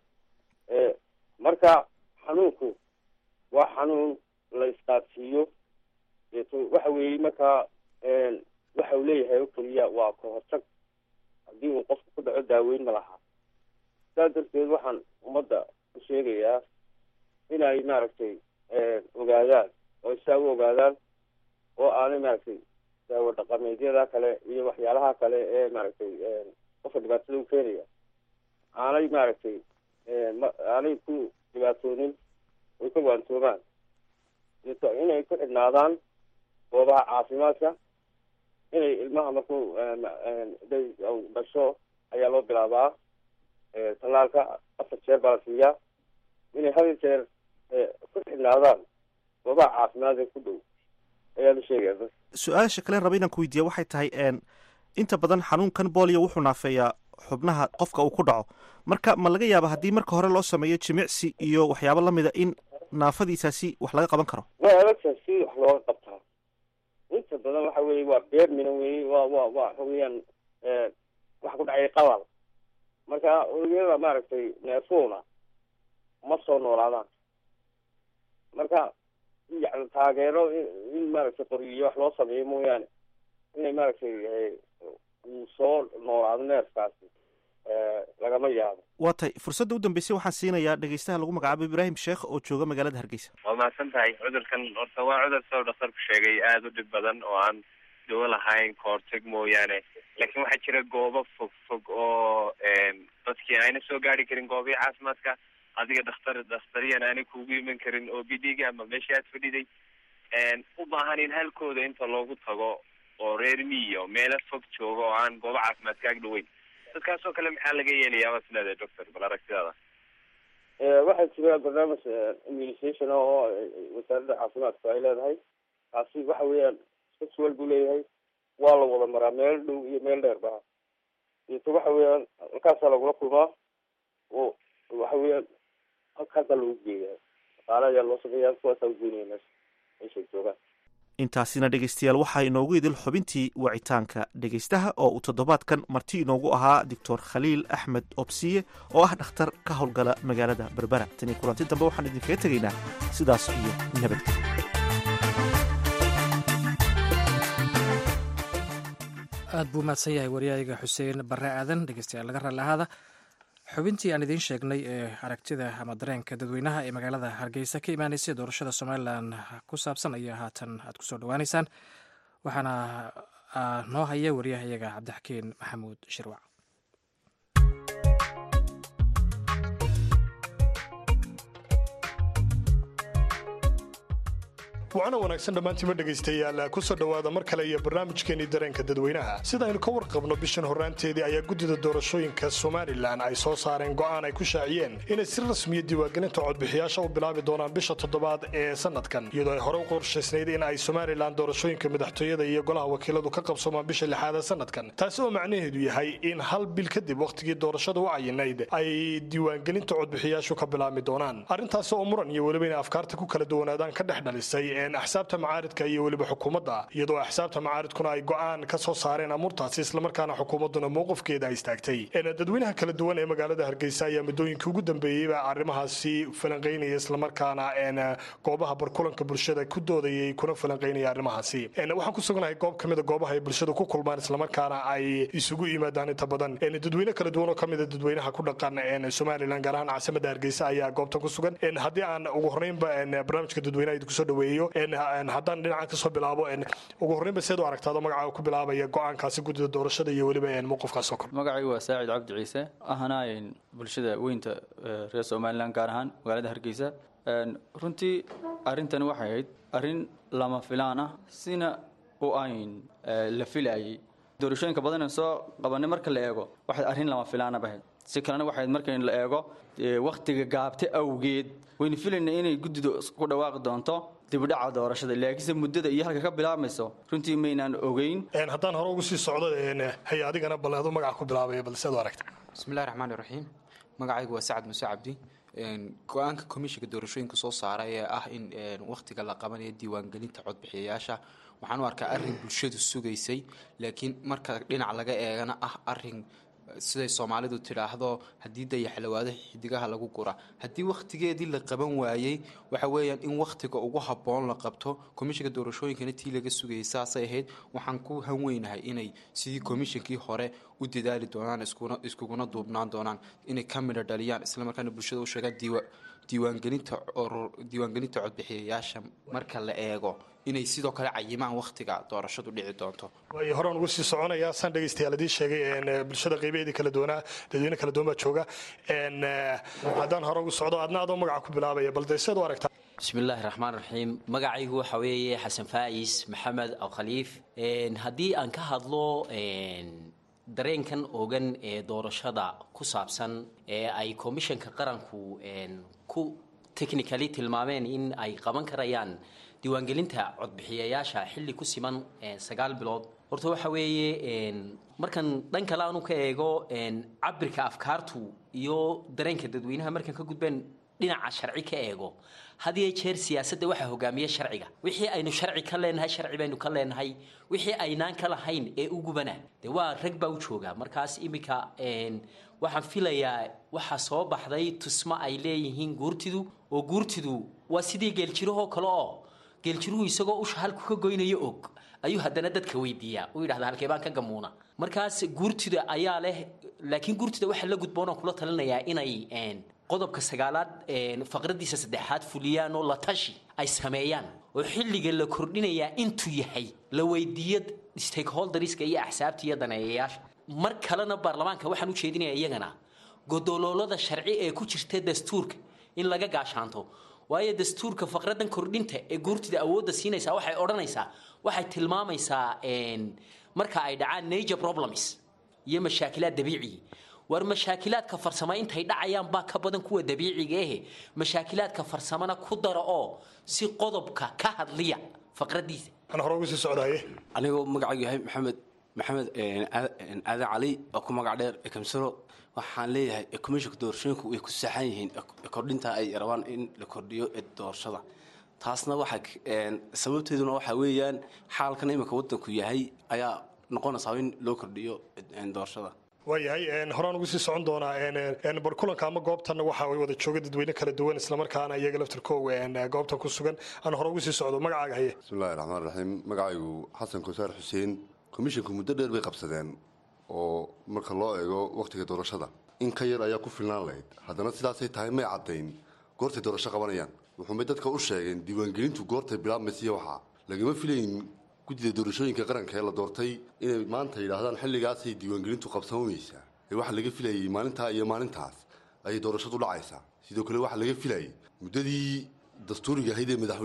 marka xanuunku waa xanuun la isqaadsiiyo waxa weeye markaa waxa uu leeyahay oo keliya waa kahortag haddii uu qofku ku dhaco daaweyn ma laha saas darteed waxaan ummadda u sheegayaa inay maaragtay ogaadaan oo isaa u ogaadaan oo aanay maaragtay daawo dhaqameedyada kale iyo waxyaalaha kale ee maaragtay qofka dhibaatada u keenaya aanay maaragtay aanay ku dhibaatoonin way ka waantoomaan inay ku xidhnaadaan goobaha caafimaadka inay ilmaha markuu dhasho ayaa loo bilaabaa tallaalka 4 jeer baa la siiyaa inay hal jeer ku xidhnaadaan goobaha caafimaad ee ku dhow ayaa la sheegaya su-aasha kale raba inaan ku weydiiya waxay tahay inta badan xanuunkan boolio wuxuu naafeeyaa xubnaha qofka uu ku dhaco marka ma laga yaaba haddii marka hore loo sameeyo jimicsi iyo waxyaabo lamida in naafadiisaasi wax laga qaban karo waa adagtahay si wax looga qabtaa inta badan waxa weeye waa beer mina weye waxa weeyaan waxa ku dhacay qabal marka unugyada maaragtay neefuuna ma soo noolaadaan marka yani taageero in maaragtay qoriyo wax loo sameeyo mooyaane inay maaragtay uu soo noolaado neefkaasi lagama yaabo waa tahay fursadda u dambeysay waxaan siinayaa dhegeystaha lagu magacaabo ibraahim sheekh oo jooga magaalada hargeysa waa mahadsan tahay cudurkan horta waa cudur soo dhakhtarku sheegay aada u dhib badan oo aan dawo lahayn kahortag mooyaane laakiin waxaa jira goobo fog oo dadkii ayna soo gaari karin goobihii caafimaadka adiga dakhtariyan aanay kuugu iman karin oo bidhiga ama meeshii aad fadhiday u baahan in halkooda inta loogu tago oo reer miyo meelo fog jooga oo aan goobo caafimaadka ag dhaweyn dadkaas oo kale maxaa laga yeelayaa waad leedahay doctor bal aragtidaada waxaa jira barnaamij immunisation oo wasaaradda caafimaadku ay leedahay kaasi waxa weeyaan sexual buu leeyahay waa la wada maraa meel dhow iyo meel dheer ba ito waxa weeyaan halkaasaa lagula kulmaa oo waxa weeyaan halkaasaa lagu geeyaa dhaqaale ayaa loo sameeyaa kuwaasaa ugeynaya meeshay joogaan intaasina dhegeystayaal waxaa inoogu idil xubintii wacitaanka dhegeystaha oo uu toddobaadkan marti inoogu ahaa doctor khaliil axmed obsiye oo ah dhakhtar ka howlgala magaalada berbera tanii kulanti dambe waxaan idinkaga tegaynaa sidaas iyo nabadgelyo aad buu mahadsan yahay waryahayaga xuseen barre aadan dhegeystayaal laga raalli ahaada xubintii aan idiin sheegnay ee aragtida ama dareenka dadweynaha ee magaalada hargeysa ka imaanaysa doorashada somalilan ku saabsan ayaa haatan aad kusoo dhawaaneysaan waxaana noo haya waryahayaga cabdixakiin maxamuud shirwac waana wanaagsan dhammaantiima dhegaystayaal kusoo dhowaada mar kale iyo barnaamijkeenii dareenka dadweynaha sida aynu ka warqabno bishan horraanteedii ayaa guddida doorashooyinka somalilan ay soo saareen go'aan ay ku shaaciyeen inay si rasmiya diiwaangelinta codbixiyaasha u bilaabi doonaan bisha toddobaad ee sanadkan iyadoo ay hore u qorshaysnayd in ay somalilan doorashooyinka madaxtooyada iyo golaha wakiiladu ka qabsoomaan bisha lixaad ee sanadkan taasi oo macnaheedu yahay in hal bil kadib wakhtigii doorashada u cayinayd ay diiwaangelinta codbixiyaashu ka bilaabmi doonaan arrintaasi oo muran iyo weliba inay afkaarta ku kala duwanaadaan ka dhex dhalisay axsaabta macaaridka iyo weliba xukuumadda iyadoo axsaabta macaaridkuna ay go'aan ka soo saareen amuurtaasi islamarkaana xukuumadduna mowqifkeeda ay istaagtay dadweynaha kala duwan ee magaalada hargeysa ayaa muddooyinkii ugu dambeeyeyba arrimahaasi falanqaynaya islamarkaana goobaha barkulanka bulshada ku doodayay kuna falanqaynaya arrimahaasi waxaan ku sugnahay goob ka mida goobaha ay bulshada ku kulmaan islamarkaana ay isugu yimaadaan inta badan dadweyne kala duwan oo ka mida dadweynaha ku dhaqan somalilan gaar ahaan caasimada hargeysa ayaa goobtan ku sugan haddii aan ugu horreynba barnaamijka dadweynaha idinku soo dhaweeyo haddaan dhinacan kasoo bilaabo ugu horreynba seed u aragtaado magacaa ku bilaabaya go'aankaasi guddida doorashada iyo weliba mowqifkaasoo kale magacaygu waa saacid cabdi ciise ahana bulshada weynta reer somalilan gaar ahaan magaalada hargeysa runtii arrintani waxay ahayd arrin lama filaan ah sina u ayn la filayay doorashooyinka badan soo qabanay marka la eego waxay arrin lama filaan ah ahayd si kalena waxay marka la eego waqtiga gaabta awgeed wayna filaynaa inay guddidu ku dhawaaqi doonto dibudhaca doorashada laakiinse muddada iyo halka ka bilaabmayso runtii maynaan ogeyn haddaan hore ugu sii socdo hay adigana bal adu magaca ku bilaabaya balse ad aragta bismillahi raxmaani raxiim magacaygu waa sacad muse cabdi go-aanka komishinka doorashooyinka soo saaray ee ah in wakhtiga la qabanayo diiwaangelinta codbixiyayaasha waxaan u arkaa arrin bulshadu sugaysay laakiin marka dhinac laga eegana ah arrin siday soomaalidu tidhaahdo haddii dayaxlawaado xidigaha lagu gura haddii wakhtigeedii la qaban waayey waxa weeyaan in wakhtiga ugu habboon la qabto komishinka doorashooyinkana tii laga sugayay saasay ahayd waxaan ku hanweynahay inay sidii komishinkii hore u dadaali doonaan iskuguna duubnaan doonaan inay ka midho dhaliyaan islamarkaana bulshada u sheegaan diiwaangelinta codbixiyayaasha marka la eego inay sidoo kale cayimaan wakhtiga doorashadu dhici doonto way horaan ugu sii soconayaa saan dhegaystayaal idii sheegay bulshada qaybaheedii kala duwanaa dadweyne kala duwan baa jooga haddaan hore ugu socdo adna adoo magaca ku bilaabaya bal dee seed u aragtaa bismillaahi raxmaan raxiim magacaygu waxa weeye xasan faa'is maxamed awkhaliif haddii aan ka hadlo dareenkan ogan ee doorashada ku saabsan ee ay komishanka qaranku ku technically tilmaameen in ay qaban karayaan diiwaangelinta codbixiyayaasha xilli ku siman 9 bilood horta waxa weeye markan dhan kale aanu ka eego cabirka afkaartu iyo dareenka dadweynaha markan ka gudbeen dhinaca sharci ka eego hadii jeer siyaasadda waxa hogaamiya sharciga wixii aynu sharci ka leenahay sharci baynu ka leenahay wixii aynaan ka lahayn ee ugu banaa de waa rag baa u jooga markaas imika waxaan filayaa waxa soo baxday tusma ay leeyihiin guurtidu waa sidii geeljirahoo kale oo geeljiruhu isagoo usha halku ka goynayo og ayuu haddana dadka weydiiyaa uu yidhahda halkee baan ka gamuuna markaas guurtida ayaa leh laakiin guurtida waxa la gudboonoo kula talinayaa inay qodobka 9aad faqradiisa 3aad fuliyaan oo la tashi ay sameeyaan oo xilliga la kordhinayaa intuu yahay la weydiiyo stakeholderska iyo axsaabta iyo daneeyayaasha mar kalena baarlamaanka waxaan u jeedinayaa iyagana godololada sharci ee ku jirta dastuurka in laga gaashaanto waayo dastuurka faqradan kordhinta ee guurtida awoodda siinaysaa waxay odhanaysaa waxay tilmaamaysaa marka ay dhacaan major problems iyo mashaakilaad dabiici war mashaakilaadka farsamo intay dhacayaan baa ka badan kuwa dabiiciga ah mashaakilaadka farsamana ku daro oo si qodobka ka hadliya faqradiisa ana hore ugu sii socdaaye anigoo magacaygu yahay maxamed aadan cali oo ku magac dheer kamsaro waxaan leeyahay komishinka doorashooyinku way ku saxan yihiin kordhinta ay rabaan in la kordhiyo doorashada taasna waxa sababteeduna waxa weeyaan xaalkan imika wadanku yahay ayaa noqonaysaa in loo kordhiyo doorashada waayahay horaan ugu sii socon doonaa barkulanka ama goobtan waxa ay wada jooga dadweyne kala duwan islamarkaana iyaga laftirkooga goobtan ku sugan aan hore ugu sii socdo magacaaga haye bismillahi raxmaan raxiim magacaygu xasan kosaar xuseen komishinku muddo dheer bay qabsadeen oo marka loo eego wakhtiga doorashada in ka yar ayaa ku filnaan lahayd haddana sidaasay tahay may caddayn goortay doorasho qabanayaan wuxuunbay dadka u sheegeen diiwaangelintu goortay bilaabmaysiiya waxaa lagama filayn guddida doorashooyinka qaranka ee la doortay inay maanta yidhaahdaan xilligaasay diiwaangelintu qabsamaysaa ee waxaa laga filayay maalintaa iyo maalintaas ayay doorashadu dhacaysaa sidoo kale waxaa laga filayay muddadii dastuuriga ahayd ee madaxweynaha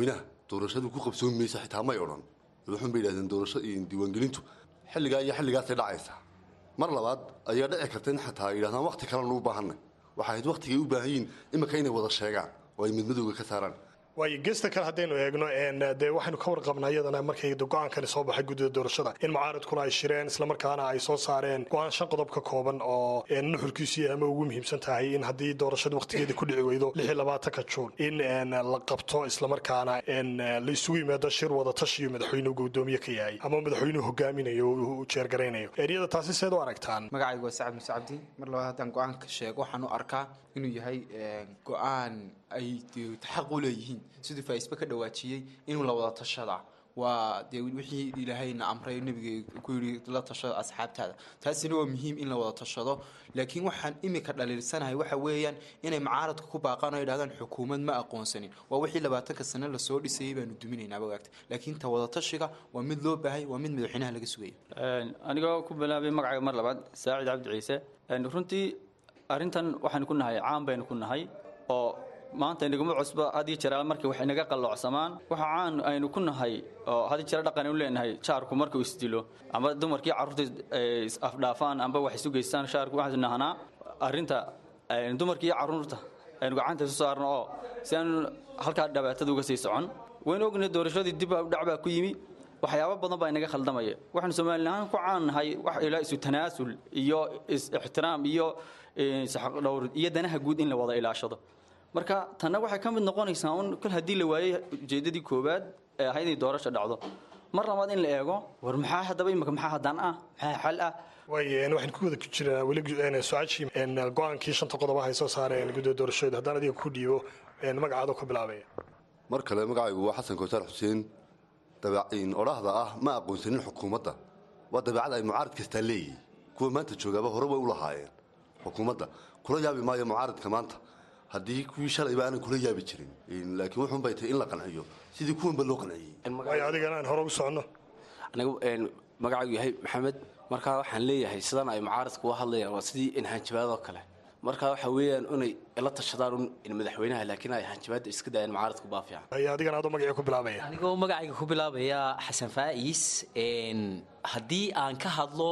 doorashadu ku qabsoon maysa xitaa may odhan wuxuun bay yidhahdeen doorasho diiwaangelintu xilligaa iyo xilligaasay dhacaysaa mar labaad ayaa dhici karta in xataa yidhahdaan waqti kalenu u baahanay waxay ahayd waqtigay u baahan yihiin imika inay wada sheegaan oo ay midmadowga ka saaraan waayo geesta kale haddaynu eegno dee waxaynu ka warqabnaa iyadana markay go-aankani soo baxay guddida doorashada in mucaaradkuna ay shireen islamarkaana ay soo saareen go-aan 5 qodob ka kooban oo nuxurkiisii ama ugu muhiimsan tahay in haddii doorashada waqtigeeda ku dhici weydo 26 Juun in la qabto islamarkaana la isugu yimaado shir wada tashiyo madaxweynuhu gudoomiye ka yahay ama madaxweynuhu hogaaminayo uu jeergareynayo iyada taasi seed u aragtaan magacaygu waa Sacad Muuse Cabdi mar labaad haddaan go-aanka sheego waxaan u arkaa inuu yahay go-aan ay taxaq u leeyihiin sidii faysba ka dhawaajiyay inuu la wada tashada waa dee wixii ilaahayna amray nabiga ku yiri la tashada asxaabtaada taasina waa muhiim in la wada tashado laakiin waxaan imika dhaliilsanahay waxa weeyaan inay mucaaradku ku baaqaan oo yiraahdaan xukuumad ma aqoonsanin waa wixii 20 sano la soo dhisay baanu duminaynaa waqti laakiin ta wada tashiga waa mid loo baahay waa mid madaxweynaha laga sugayo aniga ku bilaabay magacayga mar labaad Saacid Cabdi Ciise runtii arintan waxaan ku nahay caan baynu ku nahay oo maanta inaguma cusba hadii jiraal markii wax inaga qalloocsamaan waxa caan aynu ku nahay oo hadii jira dhaqan u leenahay jaarku markuu isdilo ama dumarkii carruurta is afdhaafaan amba wax isu geystaan jaarku waxaan nahanaa arinta dumarkii carruurta aynu gacanta soo saarno oo si aan halka dhibaatada uga sii socon weyn ogna doorashadii dib u dhacba ku yimi waxyaabo badan baa inaga khaldamaya waxaan Soomaaliland ku caanahay wax ilaa isu tanaasul iyo ixtiraam iyo saxaq dhowr iyo danaha guud in la wada ilaashado marka tanna waxay ka mid noqonaysaa in kul hadii la waayay ujeedadii koobaad ee ahayd in doorasho dhacdo mar labaad in la eego war maxaa hadaba imika maxaa hadan maxaa xal waayeen waxaan ku wada ku jiraa wali su'aashii go'aankii 5 qodob ay soo saareen guddida doorashada haddana adiga ku dhiibo magacaada ku bilaabaya mar kale magacaygu waa Xasan Koosar Xuseen dabacin oraahda ma aqoonsanin xukuumadda waa dabacad ay mucaarad kasta leeyihiin kuwa maanta joogaba hore way u lahaayeen xukuumadda kula yaabi maayo mucaaradka maanta haddii kuwii shalay baan kula yaabi jirin laakiin wuxuu bay tahay in la qanciyo sidii kuwanba loo qanciyay way adigana aan hore u socono anigu magacaygu yahay Maxamed marka waxaan leeyahay sidan ay mucaaradku u hadlayaan waa sidii in hanjabaad oo kale marka waxa weeyaan inay la tashadaan in madaxweynaha laakiin ay hanjabaad iska daayeen mucaaradku baafiyan ay adigana aad magacayga ku bilaabaya anigu magacayga ku bilaabaya Xasan Faais haddii aan ka hadlo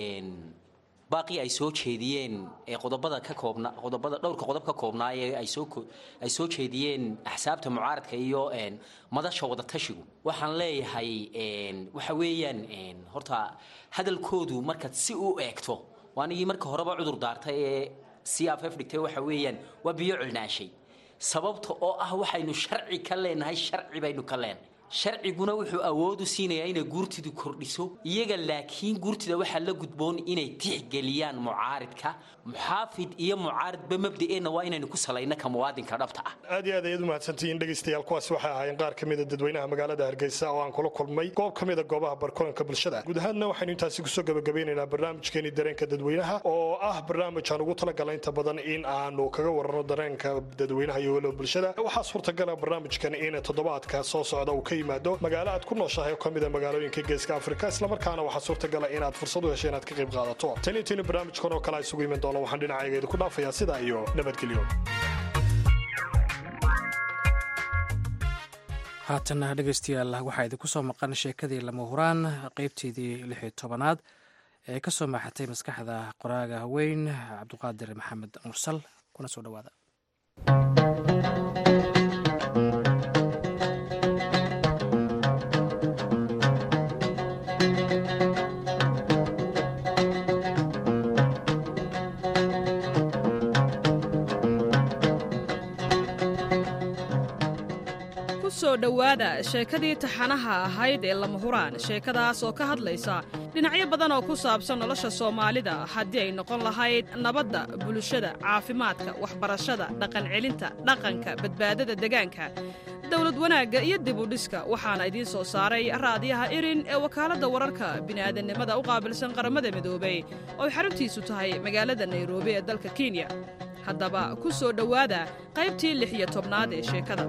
باقي أي سوتش هديين قضبضة ككوبنا قضبضة دور كقضب ككوبنا أي سوتش هديين حسابته معارض كيو إن ماذا شو وضع تشيو وحن لي هاي إن وحويا إن هرتا هذا الكود ومركز سيو إكتو وأنا يمرك هربا عذر دارته CFF دكتور وحويا وبيعلنا شيء سببته وحين الشرعي كلين هاي الشرعي بينو كلين sharciguna wuxuu awood u siinayaa inay guurtidu kordhiso iyaga laakiin guurtida waxa la gudboon inay tixgeliyaan mucaaridka muxaafid iyo mucaaridba mabda'eena waa inaynu ku salayna ka muwaadinka dhabta ah aad iyo aad ayadu mahadsantihiin dhageystayaal kuwaas waxay ahaayeen qaar ka mid ah dadweynaha magaalada Hargeysa oo aan kula kulmay goob ka mid ah goobaha barkulanka bulshada guud ahaanna waxaynu intaasi ku soo gabagabeynaynaa barnaamijkeeni dareenka dadweynaha oo ah barnaamij aan ugu talagalay inta badan in aanu kaga warrano dareenka dadweynaha iyo walaal bulshada waxaa suurtagal ah barnaamijkan in toddobaadka soo socda uu ka yimaado magaalo aad ku nooshahay oo ka mid ah magaalooyinka Geeska Afrika isla markaana waxaa suurtagal ah inaad fursad u hesho inaad ka qayb qaadato tani barnaamijkan oo kale isugu iman doono waxaan dhinacayga ku dhaafayaa sida iyo nabadgelyo haatana dhageystayaal waxaa idinku soo maqan sheekadii lama huraan qaybteedii 16aad ee ka soo maaxatay maskaxda qoraaga weyn Cabduqaadir Maxamed Mursal kuna soo dhawaada soo dhawaada sheekadii taxanaha ahayd ee lama huraan sheekadaas oo ka hadlaysa dhinacyo badan oo ku saabsan nolosha Soomaalida haddii ay noqon lahayd nabadda bulshada caafimaadka waxbarashada dhaqan celinta dhaqanka badbaadada deegaanka dawlad wanaagga iyo dib u dhiska waxaana idiin soo saaray raadiyaha Irin ee wakaaladda wararka bini'aadanimada u qaabilsan qaramada midoobay oo xaruntiisu tahay magaalada Nairobi ee dalka Kenya haddaba ku soo dhawaada qaybtii 16aad ee sheekada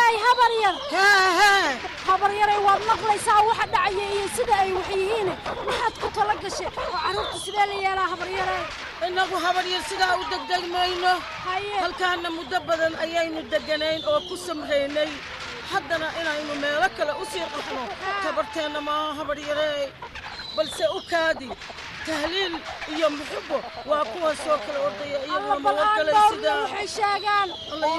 yahay habar yar habar yaray waad maqlaysaa waxa dhacaya iyo sida ay wax yihiin maxaad ku tala gashay oo carruurta sidee la yeelaa habar yaray innagu habar yar sidaa u degdeg mayno halkaana muddo badan ayaynu deganayn oo ku samraynay haddana inaynu meelo kale u sii qaxno tabarteenna maaha habar yarey balse u kaadi tahliil iyo muxubbo waa kuwa soo kala ordaya iyaguna mawakale sidaa waxay sheegaan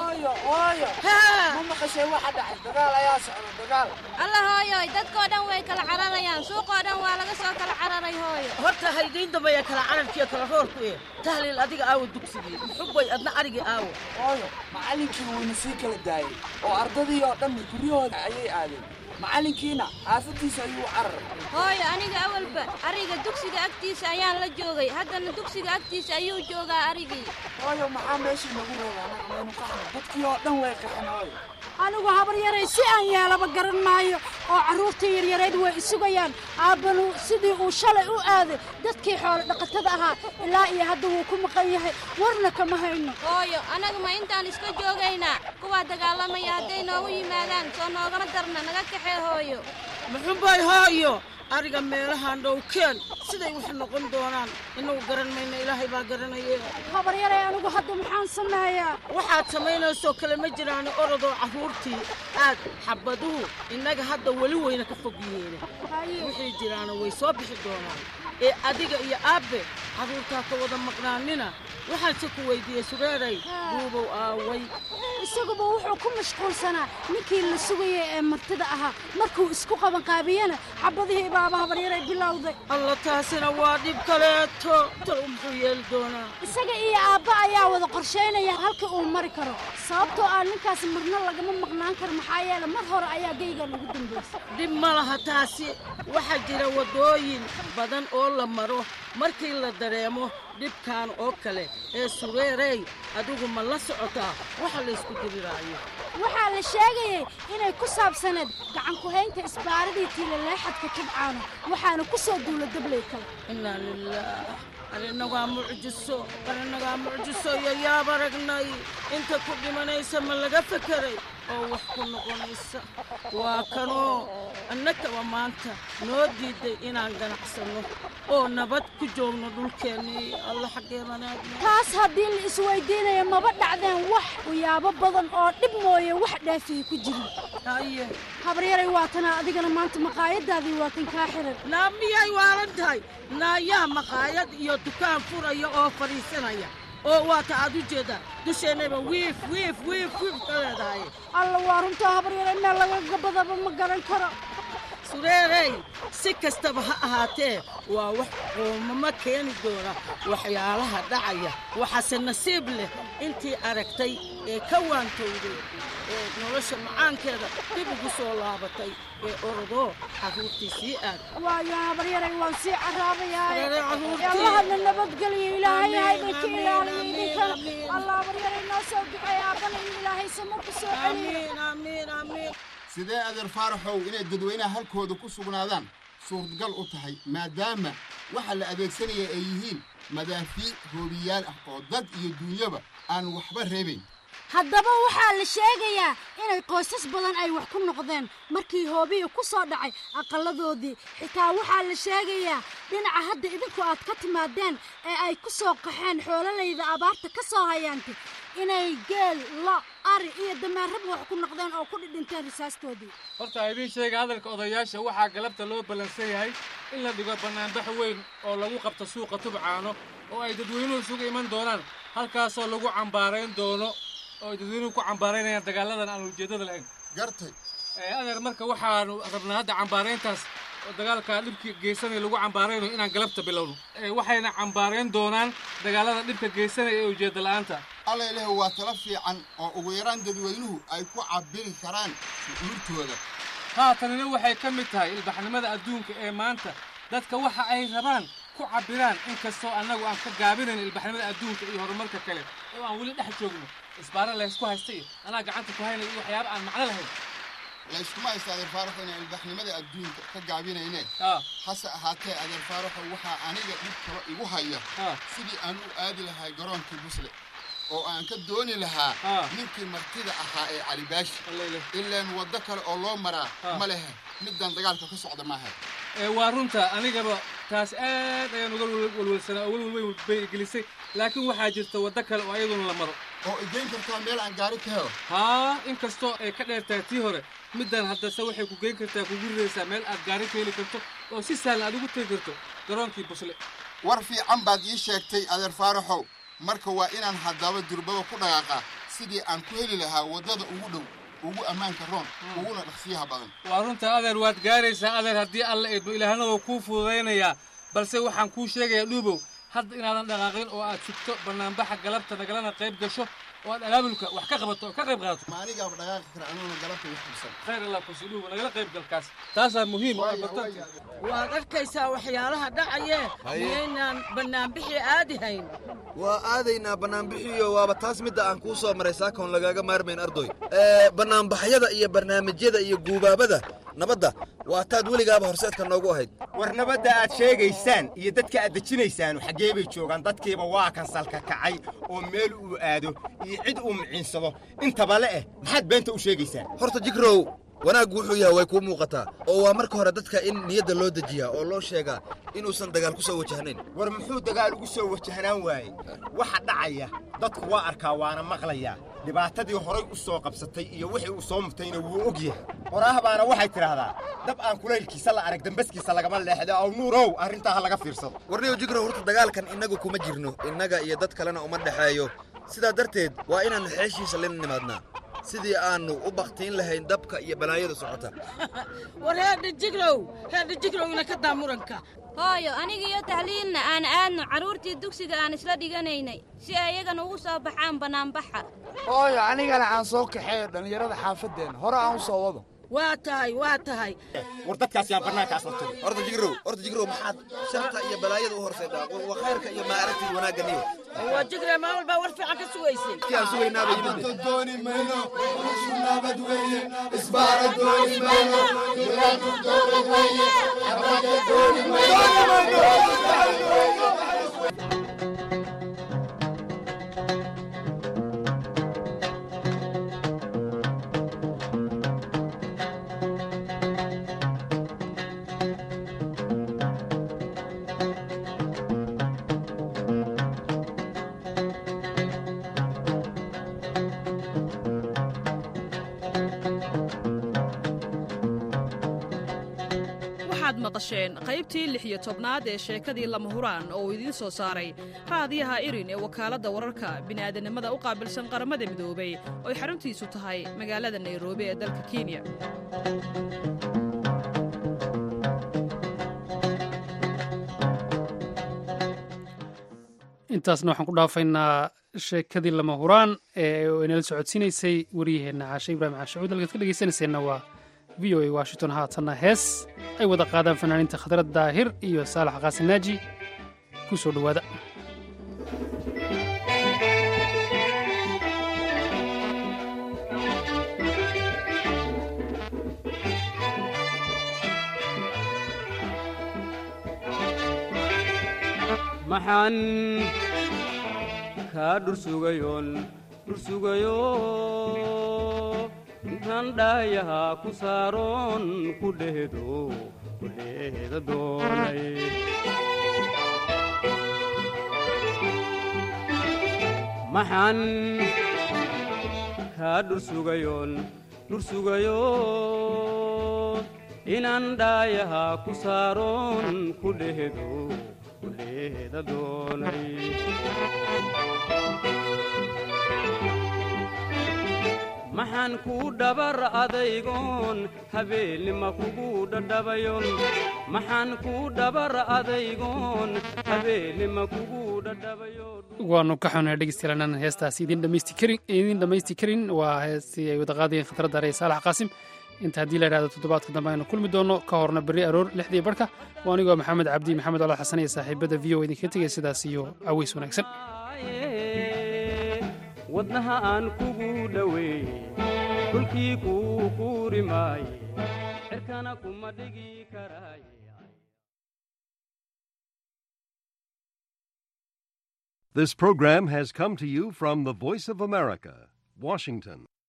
hooyo ma maqashay waxa dhacay dagaal ayaa socda dagaal alla hooyo dadkoo dhan way kala cararayaan suuqoo dhan waa laga soo kala cararay hooyo horta haydiin dambeeya kala cararkiiyo kala roorku tahliil adiga aawo dugsigii muxubbay adna arigii aawo hooyo macallinkii wayna sii kala daayay oo ardadii oo dhan guryahooda ayay aadeen macallinkiina xaafadiisa ayuu cararay hooyo aniga awalba ariga dugsiga agtiisa ayaan la joogay haddana dugsiga agtiisa ayuu joogaa arigii hooyo maxaa meeshii nagu reebaa maynu qaxno dadkii oo dhan way qaxeen hooyo anigu habar yaray si aan yeelaba garan maayo oo carruurta yaryareed way isugayaan aabbanu sidii uu shalay u aaday dadkii xoolo dhaqatada ahaa ilaa iyo hadda wuu ku maqan yahay warna kama hayno hooyo annaga ma intaan iska joogaynaa kuwaa dagaalamaya hadday noogu yimaadaan soo noogama darna naga kaxee hooyo muxubbay hooyo ariga meelahaan dhowkeen siday wax noqon doonaan inagu garan mayna ilaahay baa garanaya habar yaray anigu hadda maxaan sameeyaa waxaad samaynaysoo kale ma jiraan orodoo carruurtii aad xabaduhu innaga hadda weli weyna ka fog yihiin wixii jiraana way soo bixi doonaan ee adiga iyo aabbe carruurtaa ka wada maqnaanina waxaanse ku weydiiyey sureeray duubow aaway isaguba wuxuu ku mashquulsanaa ninkii la sugayay ee martida ahaa markuu isku qabanqaabiyana xabadihii baaba habaryaray bilowday alla taasina waa dhib kaleeto tal muxuu yeeli doonaa isaga iyo aabba ayaa wada qorshaynaya halka uu mari karo sababtoo ah ninkaas marna lagama maqnaan karo maxaa yeele mar hore ayaa geygan ugu dambaysay dhib ma laha taasi waxaa jira waddooyin badan oo la maro markii la dareemo dhibkan oo kale ee sureerey adigu ma la socotaa waxa la isku diriraayo waxaa la sheegayay inay ku saabsaneed gacan ku-haynta isbaaradii tiilaleexadka tubcaano waxaana ku soo duula dablay kale innaa lilaah arinagaa mucjiso iyo yaab aragnay inta ku dhimanaysa ma laga fekeray oo wax ku noqonaysa waa kanoo annagaba maanta noo diiday inaan ganacsanno oo nabad ku joogno dhulkeennii alla xaggeemanaadna taas haddii la isweydiinaya maba dhacdeen wax uyaabo badan oo dhib mooye wax dhaafiyey ku jirin haye habaryaray waatanaa adigana maanta maqaayadaadii waa kan kaa xiran naa miyay waalan tahay naayaa maqaayad iyo dukaan furaya oo fadhiisanaya oo waata aad u jeedaa dusheennayba wiif ka leedahay alla waa runtaa habaryaray meel lagaga badaba ma garan karo sureerey si kastaba ha ahaatee waa wax qoomamo keeni doona waxyaalaha dhacaya waxaase nasiib leh intii aragtay ee ka waantowday ee nolosha macaankeeda dib ugu soo laabatay ee orodoo carruurtii sii aad waayo habaryaray waan sii caraabayaayallahadna nabadgeliyo ilaahay hayba ka ilaaliyo idinkan alla habaryaray noo soo ducay aabbana in ilaahay samo ku soo celiyo amiin sidee adeer faaraxow inay dadweynaha halkooda ku sugnaadaan suurtagal u tahay maadaama waxa la adeegsanaya ay yihiin madaafiic hoobiyaal ah oo dad iyo duunyaba aan waxba reebayn haddaba waxaa la sheegayaa inay qoysas badan ay wax ku noqdeen markii hoobiyi ku soo dhacay aqalladoodii xitaa waxaa la sheegayaa dhinaca hadda idinku aad ka timaadeen ee ay ku soo qaxeen xoolalayda abaarta ka soo hayaantay inay geel lo ari iyo dameerraba wax ku noqdeen oo ku dhidhinteen risaastoodii horta idiin sheega hadalka odayaasha waxaa galabta loo ballansan yahay in la dhigo bannaanbax weyn oo lagu qabto suuqa tubcaano oo ay dadweynuhu isugu iman doonaan halkaasoo lagu cambaarayn doono oo dadweynuhu ku cambaaraynayaan dagaaladan aan ujeeddada lahayn gartay adeer marka waxaanu rabnaa hadda cambaarayntaas oo dagaalka dhibka geysanaya lagu cambaaraynayo inaan galabta bilowno waxayna cambaarayn doonaan dagaalada dhibka geysanaya ee ujeedda la'aanta alla ilaahu waa tala fiican oo ugu yaraan dadweynuhu ay ku cabiri karaan shucuurtooda haatanina waxay ka mid tahay ilbaxnimada adduunka ee maanta dadka waxa ay rabaan ku cabiraan inkastoo annagu aan ka gaabinayn ilbaxnimada adduunka iyo horumarka kale oo aan weli dhex joogno isbaara laysku haysta iyo anaa gacanta ku haynaya iyo waxyaaba aan macno lahayn layskuma haysta adeer faaraxo inaan ilbaxnimada adduunka ka gaabinayne hase ahaatee adeer faaraxo waxaa aniga dhib kalo igu haya sidii aan u aadi lahay garoonkii busle oo aan ka dooni lahaa ninkii martida ahaa ee cali baashi ilaan waddo kale oo loo maraa ma lehe middan dagaalka ka socda maaha waa runta anigaba taas aad ayaan uga walwalsanaa oo walwal bay gelisay laakiin waxaa jirta waddo kale oo ayaduna la maro oo igeyn kartaa meel aan gaari ka helo inkastoo ay ka dheertahay tii hore middan haddase waxay ku geyn kartaa kugu ridaysaa meel aad gaari ka heli karto oo si sahlan aad ugu tegi karto garoonkii busle war fiican baad ii sheegtay adeer faaraxow marka waa inaan haddaba durbaba ku dhaqaaqaa sidii aan ku heli lahaa waddada ugu dhow ugu ammaanka roon uguna dhaqsiyaha badan waa runta adeer waad gaaraysaa adeer haddii alla eedmo ilaahna waa kuu fududaynayaa balse waxaan kuu sheegayaa dhuubow hadda inaadan dhaqaaqin oo aad sugto bannaanbaxa galabta nagalana qayb gasho oo aad abaabulka wax ka qabato oo ka qayb qaadato maanigaaba dhaqaaqi kara anuuna galabta wax qabsan khayr allah ku sidhuuba nagala qayb galkaas taasaa muhiim oo bartanka waad arkaysaa waxyaalaha dhacayee miyaynaan bannaanbixii aadi hayn waa aadaynaa bannaanbixiyo waaba taas midda aan kuu soo maray saakoon lagaaga maarmayn ardoy bannaanbaxyada iyo barnaamijyada iyo guubaabada nabadda waa taad weligaaba horseedka noogu ahayd war nabadda aad sheegaysaan iyo dadka aad dejinaysaanu xaggee bay joogaan dadkiiba waa kan salka kacay oo meel uu aado iyo cid uu miciinsado intaba le maxaad beenta u sheegaysaan horta jigrow wanaaggu wuxuu yahay way kuu muuqataa oo waa marka hore dadka in niyadda loo dejiyaa oo loo sheegaa inuusan dagaal ku soo wajahnayn war muxuu dagaal ugu soo wajahnaan waayey waxa dhacaya dadku waa arkaa waana maqlayaa dhibaatadii horay u soo qabsatay iyo wixii uu soo mutayna wuu og yahay qoraah baana waxay tidhaahdaa dab aan kulaylkiisa la arag dambaskiisa lagama leexdo aw nuurow arrintaa ha laga fiirsado warniyow jigrow horta dagaalkan innagu kuma jirno innaga iyo dad kalena uma dhexeeyo sidaa darteed waa inaannu xeeshiisa lina nimaadnaa sidii aannu u bakhtiin lahayn dabka iyo balaayada socota war heerdha jigrow ina ka daa muranka hooyo aniga iyo tahliilna aan aadno carruurtii dugsiga aan isla dhiganaynay si ayagana ugu soo baxaan bannaanbaxa hooyo anigana aan soo kaxeeyo dhallinyarada xaafaddeenna hore aan u soo wado waa tahay war dadkaas yaa bannaankaas la turi horta jigrow maxaad sharta iyo balaayada u horseedhaa waa khayrka iyo maaragtii wanaagga niyo waa jigre maa walbaa war fiican ka sugaysay kiyaan sugaynaaba yimid dooni mayno nabad weeye isbaara dooni mayno jiraadu dooni mayno abada dooni mayno maqasheen qaybtii 16aad ee sheekadii lama huraan oo uu idiin soo saaray raadiyaha irin ee wakaaladda wararka bini'aadanimada u qaabilsan qaramada midoobay oo ay xaruntiisu tahay magaalada nairobi ee dalka kenya intaasna waxaan ku dhaafaynaa sheekadii lama huraan ee inala socodsiinaysay wariyaheenna caashe ibraahim caashacuud halkaad ka dhegaysanayseena waa v o a washington haatanna hees ay wada qaadaan fanaaniinta khadrad daahir iyo saalax qaasinaaji ku soo dhowaada maxaan kaa dhursugayo intaan dhaayaha ku saaroon ku dheedo kuleeda doonay maxaan kaa dhursugayo inaan dhaayaha ku saaroon ku dheedo kuleeda doonay maxaan kuu dhabar adaygoon habeennima kugu dhadhabayon maxaan kuu dhabar adaygoon habeennima kugu dhadhabayo waanu ka xunay dhegeystayaal heestaasi idin dhammaysti karin waa heestii ay wada qaadayeen khadrad daare saalax qaasim inta haddii la idhahdo toddobaadka dambe aynu kulmi doonno ka horna berri aroor 6dii barhka waa anigoo maxamed cabdi maxamed colaad xasan iyo saaxiibada v o idinkaga tegaya sidaas iyo aweys wanaagsan wadnaha aan kugu dhoweey dhulkii kuu quuri maaye cirkana kuma dhigi karaaye This program has come to you from the Voice of America, Washington.